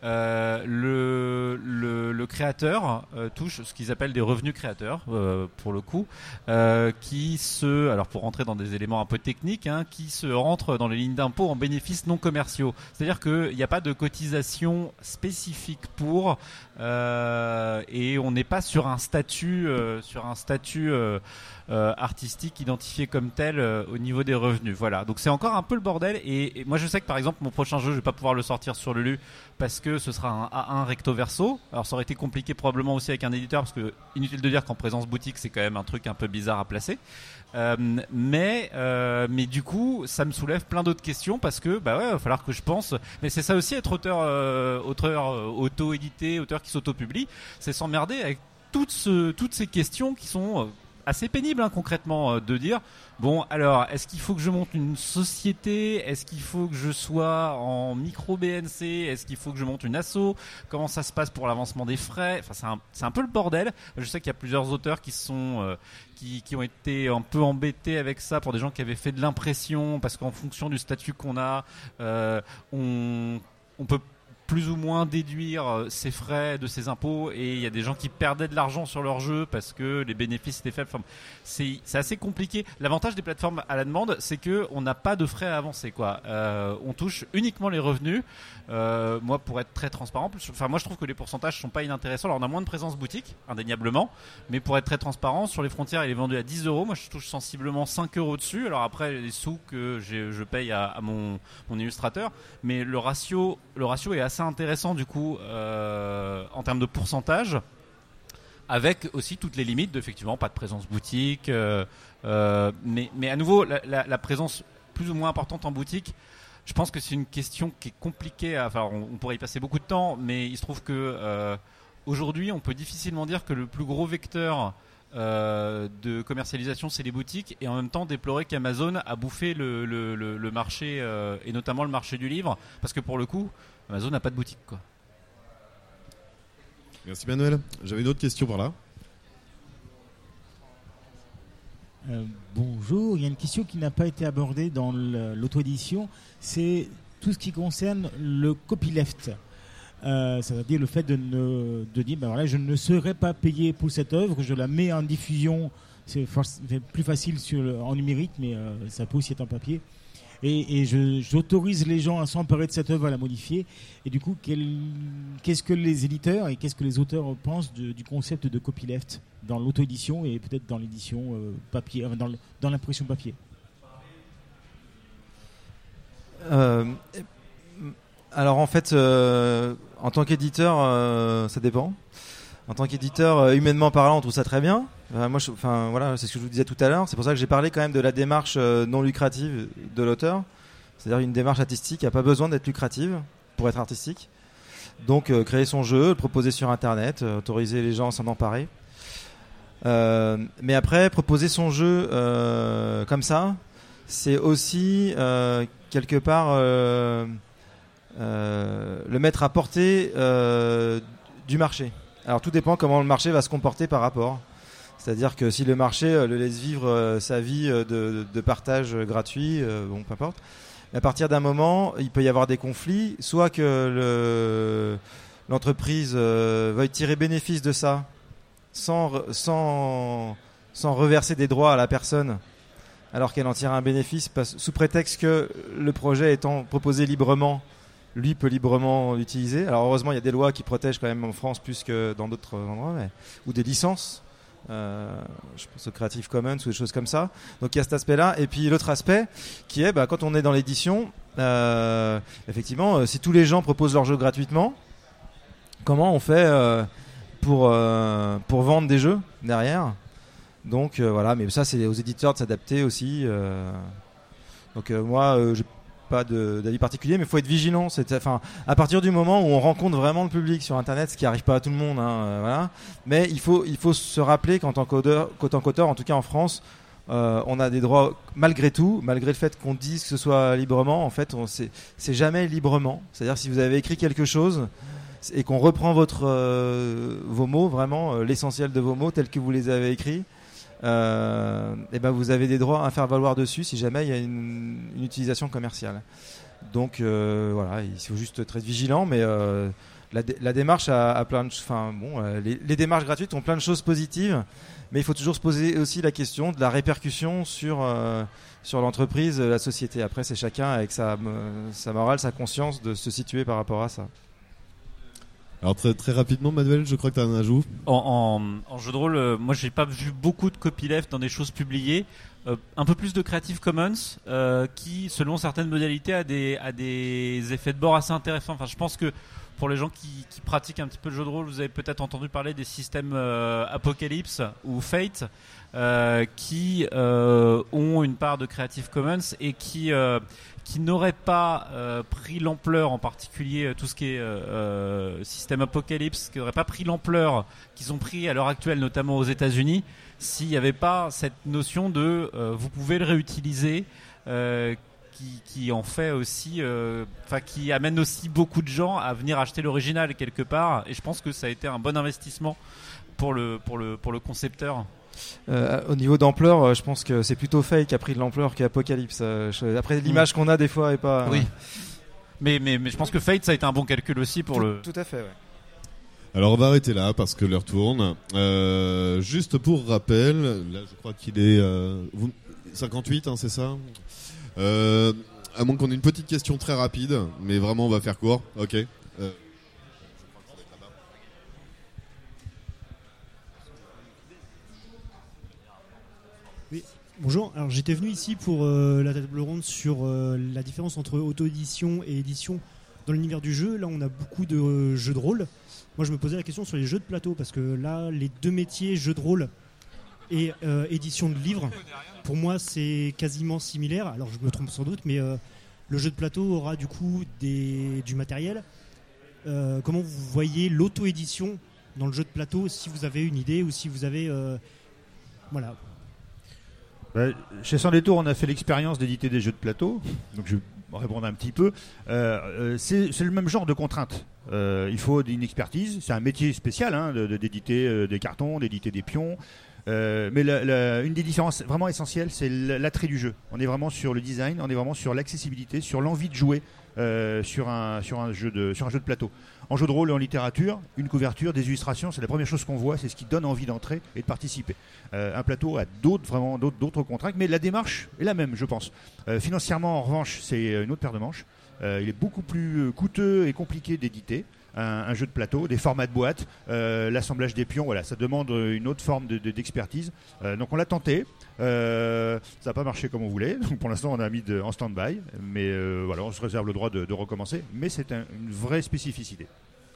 le créateur touche ce qu'ils appellent des revenus créateurs, pour le coup, alors pour rentrer dans des éléments un peu techniques, qui se rentrent dans les lignes d'impôt en bénéfices non commerciaux. C'est-à-dire qu'il n'y a pas de cotisation spécifique pour, et on n'est pas sur un statut artistique identifié comme tel au niveau des revenus. Voilà, donc c'est encore un peu le bordel, et moi je sais que par exemple mon prochain jeu, je vais pas pouvoir le sortir sur Lulu parce que ce sera un A1 recto verso. Alors ça aurait été compliqué probablement aussi avec un éditeur, parce que inutile de dire qu'en présence boutique c'est quand même un truc un peu bizarre à placer, mais du coup ça me soulève plein d'autres questions, parce que il va falloir que je pense, mais c'est ça aussi être auteur auto-édité, auteur qui s'auto-publie, c'est s'emmerder avec toutes ces questions qui sont assez pénible, concrètement, de dire bon, alors est-ce qu'il faut que je monte une société, est-ce qu'il faut que je sois en micro BNC, est-ce qu'il faut que je monte une asso, comment ça se passe pour l'avancement des frais, enfin c'est un peu le bordel. Je sais qu'il y a plusieurs auteurs qui ont été un peu embêtés avec ça, pour des gens qui avaient fait de l'impression, parce qu'en fonction du statut qu'on a, on peut plus ou moins déduire ses frais de ses impôts, et il y a des gens qui perdaient de l'argent sur leur jeu parce que les bénéfices étaient faibles. Enfin, c'est assez compliqué. L'avantage des plateformes à la demande, c'est que on n'a pas de frais à avancer, quoi. On touche uniquement les revenus. Moi, pour être très transparent, moi je trouve que les pourcentages sont pas inintéressants. Alors on a moins de présence boutique, indéniablement, mais pour être très transparent, sur les frontières il est vendu à 10 €. Moi je touche sensiblement 5 € dessus. Alors après les sous que je paye à mon illustrateur, mais le ratio est assez intéressant du coup, en termes de pourcentage, avec aussi toutes les limites effectivement pas de présence boutique, mais à nouveau la présence plus ou moins importante en boutique, je pense que c'est une question qui est compliquée. On pourrait y passer beaucoup de temps, mais il se trouve que aujourd'hui on peut difficilement dire que le plus gros vecteur de commercialisation c'est les boutiques, et en même temps déplorer qu'Amazon a bouffé le marché, et notamment le marché du livre, parce que pour le coup Amazon n'a pas de boutique, quoi.
Merci Manuel. J'avais une autre question par là.
Bonjour, il y a une question qui n'a pas été abordée dans l'auto-édition, c'est tout ce qui concerne le copyleft. C'est-à-dire le fait de dire ben voilà, je ne serai pas payé pour cette œuvre, je la mets en diffusion, c'est plus facile en numérique, mais ça peut aussi être en papier. Et j'autorise les gens à s'emparer de cette œuvre, à la modifier. Et du coup, qu'est-ce que les éditeurs et qu'est-ce que les auteurs pensent du concept de copyleft dans l'auto-édition et peut-être dans l'édition papier, dans l'impression papier?
Alors en fait, en tant qu'éditeur, ça dépend. En tant qu'éditeur, humainement parlant, on trouve ça très bien. Voilà, c'est ce que je vous disais tout à l'heure. C'est pour ça que j'ai parlé quand même de la démarche non lucrative de l'auteur. C'est-à-dire une démarche artistique qui n'a pas besoin d'être lucrative pour être artistique. Donc créer son jeu, le proposer sur Internet, autoriser les gens à s'en emparer. Mais après, proposer son jeu comme ça, c'est aussi quelque part le mettre à portée du marché. Alors tout dépend comment le marché va se comporter par rapport. C'est-à-dire que si le marché le laisse vivre sa vie de partage gratuit, bon, peu importe. Mais à partir d'un moment, il peut y avoir des conflits, soit que l'entreprise veuille tirer bénéfice de ça sans reverser des droits à la personne, alors qu'elle en tire un bénéfice sous prétexte que le projet étant proposé librement, lui peut librement l'utiliser. Alors heureusement, il y a des lois qui protègent quand même en France plus que dans d'autres endroits, ou des licences. Je pense au Creative Commons ou des choses comme ça. Donc il y a cet aspect-là. Et puis l'autre aspect qui est quand on est dans l'édition, effectivement, si tous les gens proposent leur jeu gratuitement, comment on fait pour vendre des jeux derrière? Donc voilà, mais ça c'est aux éditeurs de s'adapter aussi. Donc moi, j'ai pas d'avis particulier, mais il faut être vigilant. À partir du moment où on rencontre vraiment le public sur Internet, ce qui n'arrive pas à tout le monde, voilà. Mais il faut se rappeler qu'en tant qu'auteur, en tout cas en France, on a des droits malgré tout, malgré le fait qu'on dise que ce soit librement. En fait, c'est jamais librement. C'est-à-dire si vous avez écrit quelque chose et qu'on reprend vos mots, vraiment l'essentiel de vos mots tels que vous les avez écrits, et ben vous avez des droits à faire valoir dessus si jamais il y a une utilisation commerciale. Donc voilà, il faut juste être très vigilant, mais la démarche a plein de, les démarches gratuites ont plein de choses positives, mais il faut toujours se poser aussi la question de la répercussion sur l'entreprise, la société. Après, c'est chacun avec sa morale, sa conscience de se situer par rapport à ça.
Alors très rapidement, Manuel, je crois que tu as un ajout.
En jeu de rôle, moi j'ai pas vu beaucoup de copyleft dans des choses publiées. Un peu plus de Creative Commons qui, selon certaines modalités, a des effets de bord assez intéressants. Enfin, je pense que pour les gens qui pratiquent un petit peu le jeu de rôle, vous avez peut-être entendu parler des systèmes Apocalypse ou Fate qui ont une part de Creative Commons et qui n'auraient pas pris l'ampleur, en particulier tout ce qui est système Apocalypse, qui n'auraient pas pris l'ampleur qu'ils ont pris à l'heure actuelle, notamment aux États-Unis, s'il n'y avait pas cette notion de vous pouvez le réutiliser, qui en fait aussi, qui amène aussi beaucoup de gens à venir acheter l'original quelque part. Et je pense que ça a été un bon investissement pour le concepteur.
Au niveau d'ampleur, je pense que c'est plutôt Fate qui a pris de l'ampleur qu'Apocalypse. Après, l'image qu'on a des fois est pas.
Oui. Mais je pense que Fate, ça a été un bon calcul aussi pour
Tout à fait, ouais.
Alors on va arrêter là parce que l'heure tourne. Juste pour rappel, là je crois qu'il est 58, c'est ça. À moins qu'on ait une petite question très rapide, mais vraiment on va faire court. Ok.
Oui, bonjour. Alors j'étais venu ici pour la table ronde sur la différence entre auto-édition et édition dans l'univers du jeu. Là on a beaucoup de jeux de rôle. Moi je me posais la question sur les jeux de plateau parce que là les deux métiers, jeu de rôle et édition de livres, pour moi c'est quasiment similaire. Alors je me trompe sans doute, mais le jeu de plateau aura du coup du matériel. Comment vous voyez l'auto-édition dans le jeu de plateau, si vous avez une idée ou si vous avez... voilà.
Chez Sans Détour, on a fait l'expérience d'éditer des jeux de plateau, donc je vais répondre un petit peu. C'est le même genre de contraintes. Il faut une expertise, c'est un métier spécial d'éditer des cartons, d'éditer des pions. Mais une des différences vraiment essentielles, c'est l'attrait du jeu. On est vraiment sur le design, on est vraiment sur l'accessibilité, sur l'envie de jouer sur un jeu de plateau. En jeu de rôle et en littérature, une couverture, des illustrations, c'est la première chose qu'on voit, c'est ce qui donne envie d'entrer et de participer. Un plateau a d'autres contraintes, mais la démarche est la même, je pense. Financièrement, en revanche, c'est une autre paire de manches. Il est beaucoup plus coûteux et compliqué d'éditer un jeu de plateau, des formats de boîte, l'assemblage des pions, voilà, ça demande une autre forme d'expertise. Donc on l'a tenté, ça n'a pas marché comme on voulait, donc pour l'instant on a mis en stand-by, mais voilà, on se réserve le droit de recommencer, mais c'est une vraie spécificité.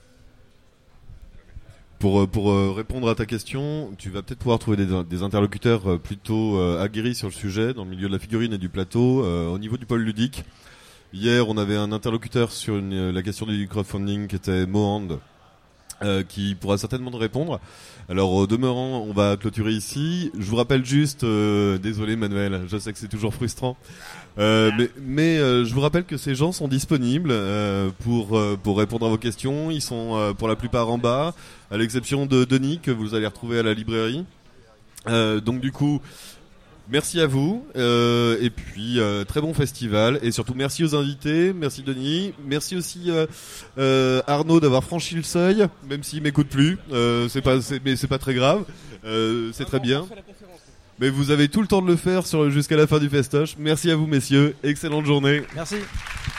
Pour répondre à ta question, tu vas peut-être pouvoir trouver des interlocuteurs plutôt aguerris sur le sujet, dans le milieu de la figurine et du plateau, au niveau du pôle ludique. Hier, on avait un interlocuteur sur la question du crowdfunding qui était Mohand, qui pourra certainement te répondre. Alors, au demeurant, on va clôturer ici. Je vous rappelle juste, désolé Manuel, je sais que c'est toujours frustrant, mais je vous rappelle que ces gens sont disponibles pour répondre à vos questions. Ils sont pour la plupart en bas, à l'exception de Denis que vous allez retrouver à la librairie. Donc du coup, merci à vous, et puis très bon festival, et surtout merci aux invités, merci Denis, merci aussi Arnaud d'avoir franchi le seuil, même s'il m'écoute plus, mais c'est pas très grave, c'est très bien. Mais vous avez tout le temps de le faire jusqu'à la fin du festoche. Merci à vous messieurs, excellente journée.
Merci.